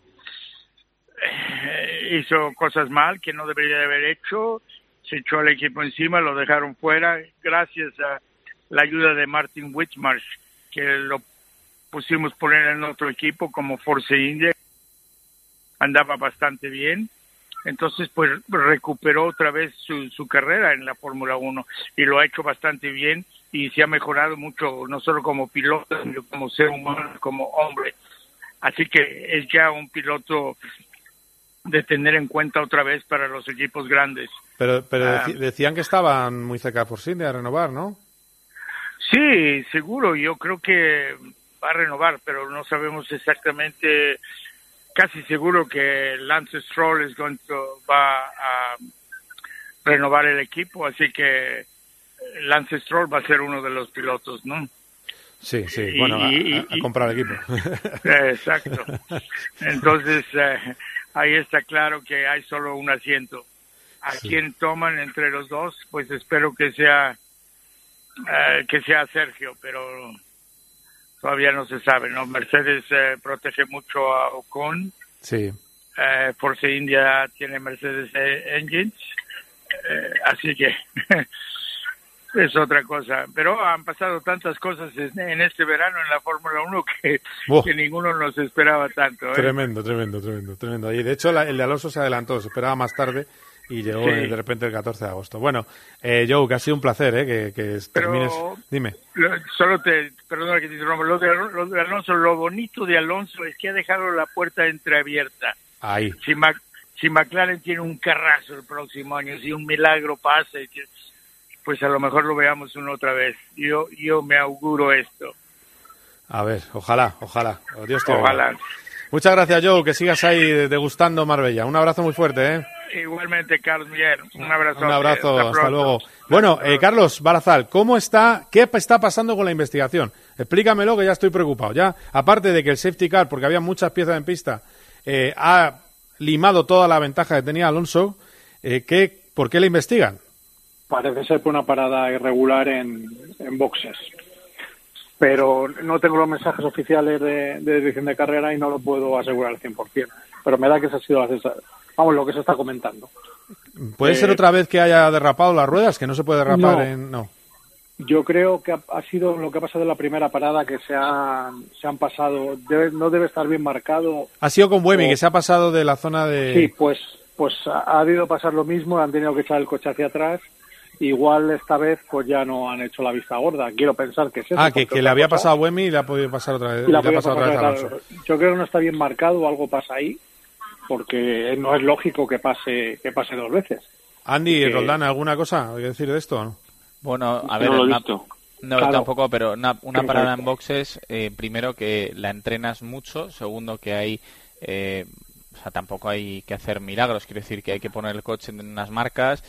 cosas mal que no debería de haber hecho, se echó al equipo encima, lo dejaron fuera, gracias a la ayuda de Martin Whitmarsh, que lo pusimos poner en otro equipo como Force India, andaba bastante bien, entonces pues recuperó otra vez su carrera en la Fórmula 1 y lo ha hecho bastante bien y se ha mejorado mucho, no solo como piloto, sino como ser humano, como hombre. Así que es ya un piloto de tener en cuenta otra vez para los equipos grandes. Pero decían que estaban muy cerca de Force India a renovar, ¿no? Sí, seguro, yo creo que va a renovar, pero no sabemos exactamente. Casi seguro que Lance Stroll va a renovar el equipo, así que Lance Stroll va a ser uno de los pilotos, ¿no? Sí, bueno, a comprar el equipo. Exacto. Entonces, ahí está claro que hay solo un asiento. ¿A quién toman entre los dos? Pues espero que sea Sergio, pero todavía no se sabe, ¿no? Mercedes protege mucho a Ocon. Sí. Force India tiene Mercedes Engines. Así que es otra cosa. Pero han pasado tantas cosas en este verano en la Fórmula 1 que ninguno nos esperaba tanto. Tremendo. Y de hecho el de Alonso se adelantó, se esperaba más tarde y llegó de repente el 14 de agosto. Bueno, Joe, que ha sido un placer, que termines. Dime. Perdona que te interrumpa, lo de Alonso, lo bonito de Alonso es que ha dejado la puerta entreabierta. Ahí. Si McLaren tiene un carrazo el próximo año, si un milagro pasa, pues a lo mejor lo veamos una otra vez. Yo me auguro esto. A ver, ojalá. Dios te ojalá. oiga. Muchas gracias, Joe, que sigas ahí degustando Marbella. Un abrazo muy fuerte, ¿eh? Igualmente, Carlos Miguel. Un abrazo. Un abrazo, hasta luego. Bueno, Carlos Barazal, ¿qué está pasando con la investigación? Explícamelo, que ya estoy preocupado. Ya, aparte de que el safety car, porque había muchas piezas en pista, ha limado toda la ventaja que tenía Alonso, ¿por qué le investigan? Parece ser por una parada irregular en boxes. Pero no tengo los mensajes oficiales de dirección de carrera y no lo puedo asegurar al 100%. Pero me da que esa ha sido lo que se está comentando. ¿Puede ser otra vez que haya derrapado las ruedas? Que no se puede derrapar No. Yo creo que ha sido lo que ha pasado en la primera parada, que se han pasado. No debe estar bien marcado. Ha sido con Buemi, que se ha pasado de la zona de... Sí, pues ha debido pasar lo mismo, han tenido que echar el coche hacia atrás. Igual esta vez pues ya no han hecho la vista gorda. Quiero pensar que es eso. Que le había pasado a Buemi y le ha podido pasar otra vez. Le ha pasado otra vez a Alonso. Yo creo que no está bien marcado, algo pasa ahí, porque no es lógico que pase dos veces. Andy, Roldán, ¿alguna cosa que decir de esto? Bueno, a ver, claro. Tampoco, pero una parada en boxes, primero que la entrenas mucho, segundo que hay... O sea, tampoco hay que hacer milagros, quiero decir que hay que poner el coche en unas marcas,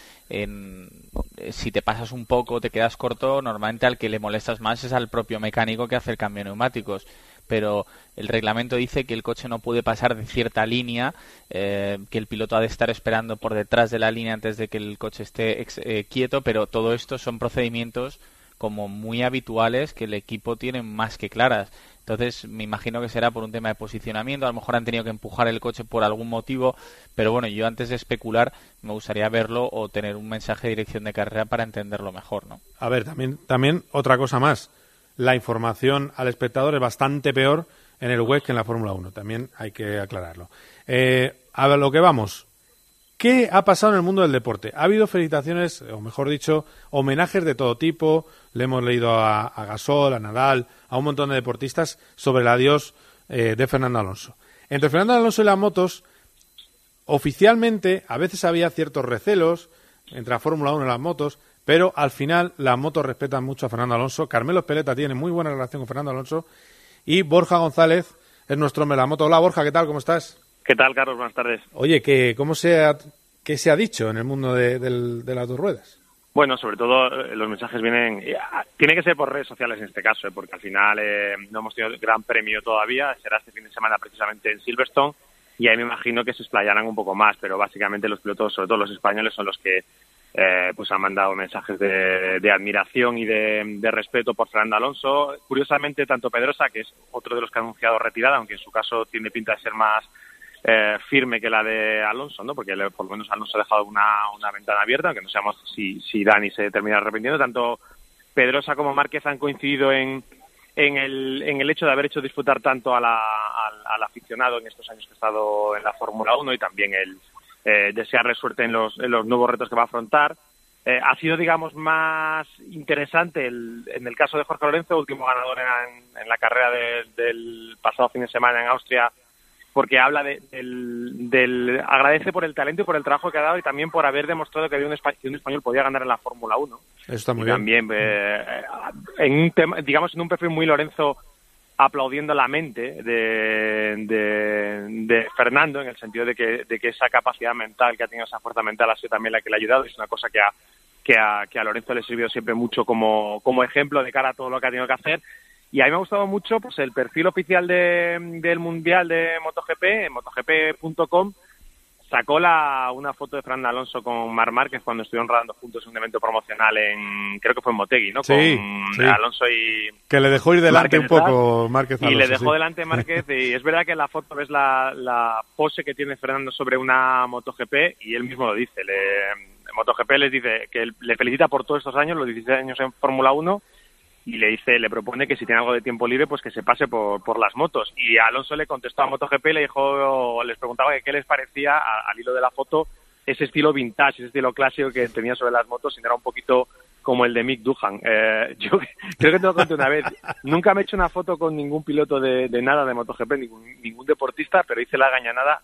si te pasas un poco, te quedas corto, normalmente al que le molestas más es al propio mecánico que hace el cambio de neumáticos, pero el reglamento dice que el coche no puede pasar de cierta línea, que el piloto ha de estar esperando por detrás de la línea antes de que el coche esté quieto, pero todo esto son procedimientos como muy habituales que el equipo tiene más que claras. Entonces me imagino que será por un tema de posicionamiento, a lo mejor han tenido que empujar el coche por algún motivo, pero bueno, yo antes de especular me gustaría verlo o tener un mensaje de dirección de carrera para entenderlo mejor, ¿no? A ver, también otra cosa más, la información al espectador es bastante peor en el web que en la Fórmula 1, también hay que aclararlo. A ver, lo que vamos, ¿qué ha pasado en el mundo del deporte? Ha habido felicitaciones, o mejor dicho, homenajes de todo tipo. Le hemos leído a Gasol, a Nadal, a un montón de deportistas sobre el adiós de Fernando Alonso. Entre Fernando Alonso y las motos, oficialmente, a veces había ciertos recelos entre la Fórmula 1 y las motos, pero al final las motos respetan mucho a Fernando Alonso. Carmelo Espeleta tiene muy buena relación con Fernando Alonso y Borja González es nuestro hombre de la moto. Hola, Borja, ¿qué tal? ¿Cómo estás? ¿Qué tal, Carlos? Buenas tardes. Oye, ¿qué se ha dicho en el mundo de las dos ruedas? Bueno, sobre todo los mensajes vienen... Tiene que ser por redes sociales en este caso, porque al final no hemos tenido gran premio todavía. Será este fin de semana precisamente en Silverstone y ahí me imagino que se explayarán un poco más, pero básicamente los pilotos, sobre todo los españoles, son los que pues han mandado mensajes de admiración y de respeto por Fernando Alonso. Curiosamente, tanto Pedrosa, que es otro de los que ha anunciado retirada, aunque en su caso tiene pinta de ser más firme que la de Alonso, ¿no? Porque por lo menos Alonso ha dejado una ventana abierta, aunque no sabemos si Dani se termina arrepintiendo. Tanto Pedrosa como Márquez han coincidido en el hecho de haber hecho disfrutar tanto al aficionado en estos años que ha estado en la Fórmula 1 y también el desearle suerte en los nuevos retos que va a afrontar. Ha sido, digamos, más interesante en el caso de Jorge Lorenzo, último ganador en la carrera del pasado fin de semana en Austria, porque habla del agradece por el talento y por el trabajo que ha dado y también por haber demostrado que un español podía ganar en la Fórmula 1. Eso está muy bien. También en un tema, digamos, en un perfil muy Lorenzo, aplaudiendo la mente de Fernando, en el sentido de que esa capacidad mental que ha tenido, esa fuerza mental, ha sido también la que le ha ayudado. Es una cosa que a Lorenzo le ha servido siempre mucho como ejemplo de cara a todo lo que ha tenido que hacer. Y a mí me ha gustado mucho pues el perfil oficial del Mundial de MotoGP, en MotoGP.com, sacó una foto de Fernando Alonso con Marc Márquez cuando estuvieron rodando juntos un evento promocional creo que fue en Motegi, ¿no? Sí, con Alonso y... Que le dejó ir delante Márquez, un poco Márquez Alonso. Y le dejó delante Márquez, y es verdad que en la foto ves la pose que tiene Fernando sobre una MotoGP, y él mismo lo dice. MotoGP les dice que le felicita por todos estos años, los 16 años en Fórmula 1, y le propone que si tiene algo de tiempo libre, pues que se pase por las motos. Y Alonso le contestó a MotoGP, les preguntaba que qué les parecía, al hilo de la foto, ese estilo vintage, ese estilo clásico que tenía sobre las motos, y era un poquito como el de Mick Doohan. Yo creo que te lo conté una vez. Nunca me he hecho una foto con ningún piloto de nada de MotoGP, ningún deportista, pero hice la gañanada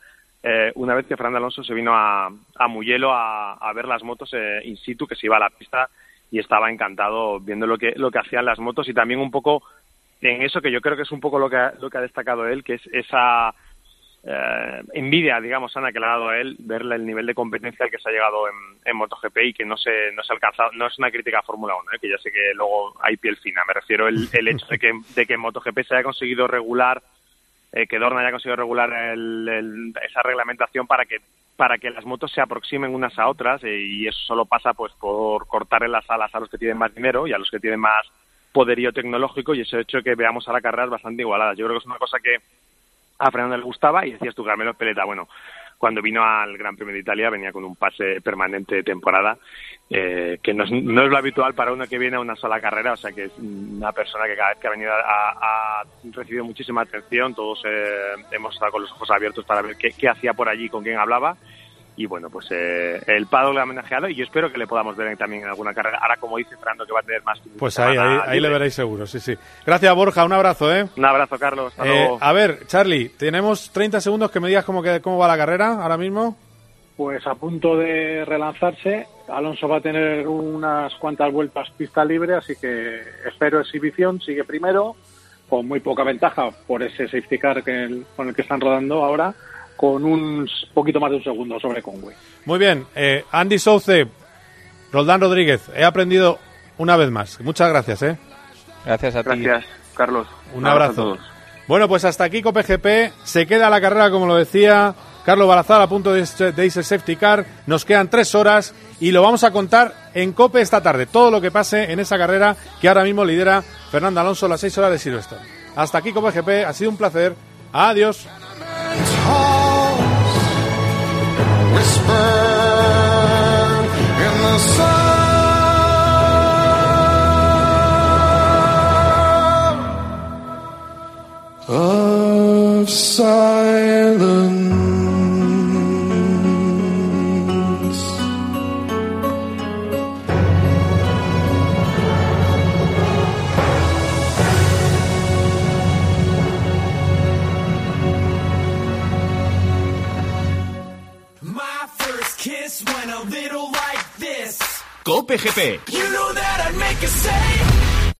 una vez que Fernando Alonso se vino a Mugello a ver las motos in situ, que se iba a la pista y estaba encantado viendo lo que hacían las motos, y también un poco en eso que yo creo que es un poco lo que ha destacado él, que es esa envidia, digamos, Ana, que le ha dado a él verle el nivel de competencia al que se ha llegado en MotoGP, y que no se ha alcanzado. No es una crítica a Fórmula 1, que ya sé que luego hay piel fina. Me refiero el hecho de que en MotoGP se haya conseguido regular, que Dorna haya conseguido regular esa reglamentación para que las motos se aproximen unas a otras, y eso solo pasa pues por cortarle las alas a los que tienen más dinero y a los que tienen más poderío tecnológico, y eso ha hecho que veamos a la carrera bastante igualadas. Yo creo que es una cosa que a Fernando le gustaba, y decías tú, Carmelo Espeleta, bueno, cuando vino al Gran Premio de Italia venía con un pase permanente de temporada, que no es lo habitual para uno que viene a una sola carrera, o sea que es una persona que cada vez que ha venido ha recibido muchísima atención. Todos hemos estado con los ojos abiertos para ver qué hacía por allí, con quién hablaba, y bueno, pues el Paddock le ha homenajeado, y yo espero que le podamos ver también en alguna carrera. Ahora, como dice Fernando, que va a tener más... Pues ahí le veréis seguro, sí. Gracias, Borja, un abrazo, Un abrazo, Carlos, hasta luego. A ver, Charlie, tenemos 30 segundos que me digas cómo va la carrera ahora mismo. Pues a punto de relanzarse, Alonso va a tener unas cuantas vueltas pista libre, así que espero exhibición, sigue primero, con muy poca ventaja por ese safety car con el que están rodando ahora, con un poquito más de un segundo sobre Conway. Muy bien, Andy Souce, Roldán Rodríguez, he aprendido una vez más. Muchas gracias. Gracias a ti. Gracias, Carlos. Un abrazo. Bueno, pues hasta aquí Cope GP. Se queda la carrera, como lo decía Carlos Balazar, a punto de irse safety car. Nos quedan 3 horas y lo vamos a contar en Cope esta tarde. Todo lo que pase en esa carrera que ahora mismo lidera Fernando Alonso, las 6 horas de Silverstone. Hasta aquí Cope GP. Ha sido un placer. Adiós. Of silence. My first kiss went a little like this. Cope GP. You know that I'd make a save.